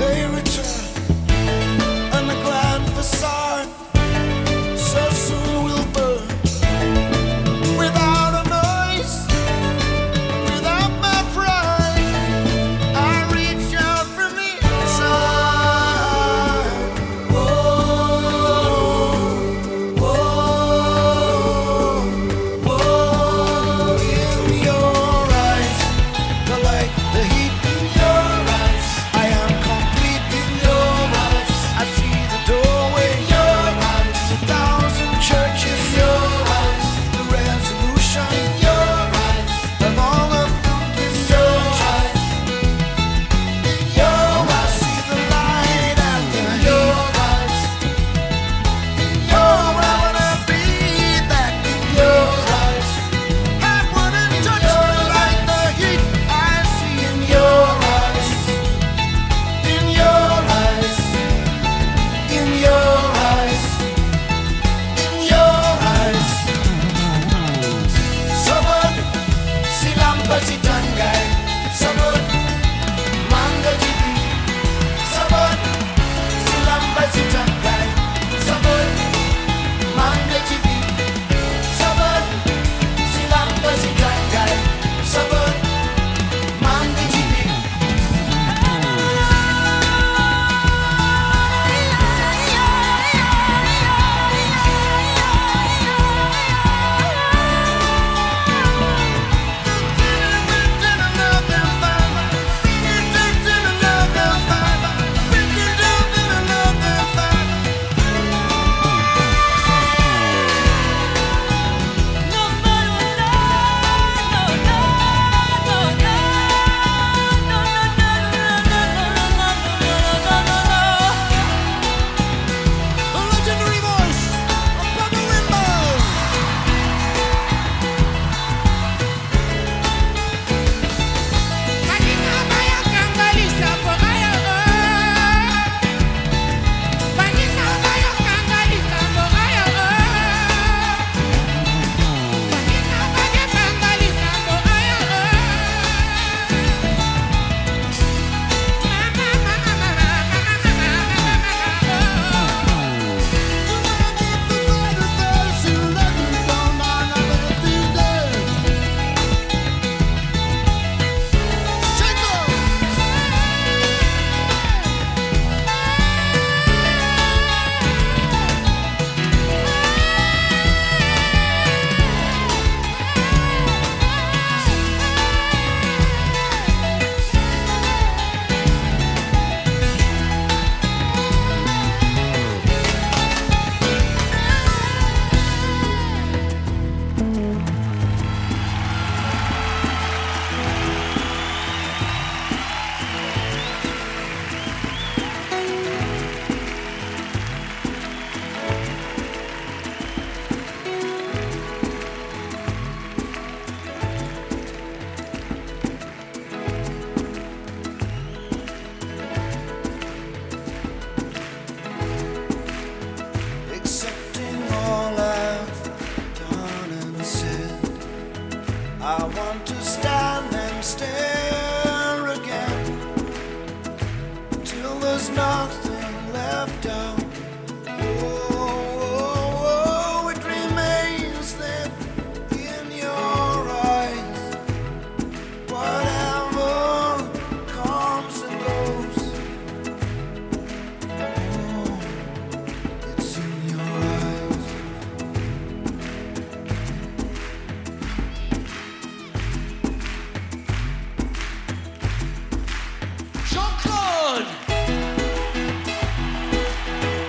may return, and the grand facade so soon will burn. Without a noise, without my pride, I reach out from inside. Whoa, whoa, whoa. In your eyes, the light, the heat in your eyes. I am complete in your eyes. I see the doorway in your eyes. A thousand churches in your eyes. The resolution in your eyes. Of all of them in your eyes. In your eyes, see the light and the your eyes. Oh, I wanna be back in your eyes. I wouldn't touch the light, the heat I see in your eyes. In your eyes. In your eyes. In your eyes. Sabad, silamba si tangay. Sabad, manga jibi. Sabad, silamba si tangay. Sabad, manga jibi. Sabad, silamba si tangay. Sabad, manga jibi. The legendary voice of Papa Wimbo. Accepting all I've done and said, I want to stand and stare again till there's nothing left out. Oh, oh, oh, it remains there in your eyes. Whatever comes and goes. Oh, it's in your eyes. Jean-Claude!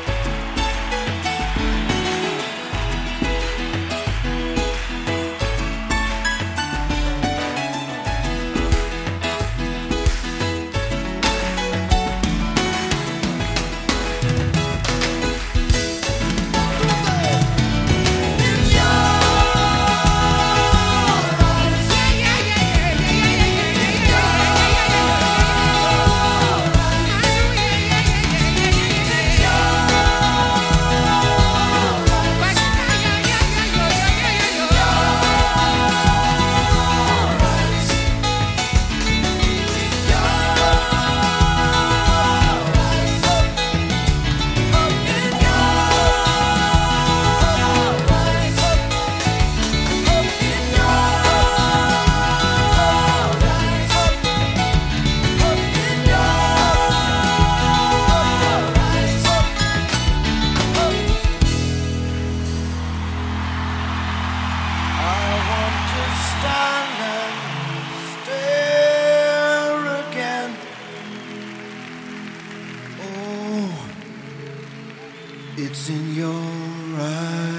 It's in your eyes.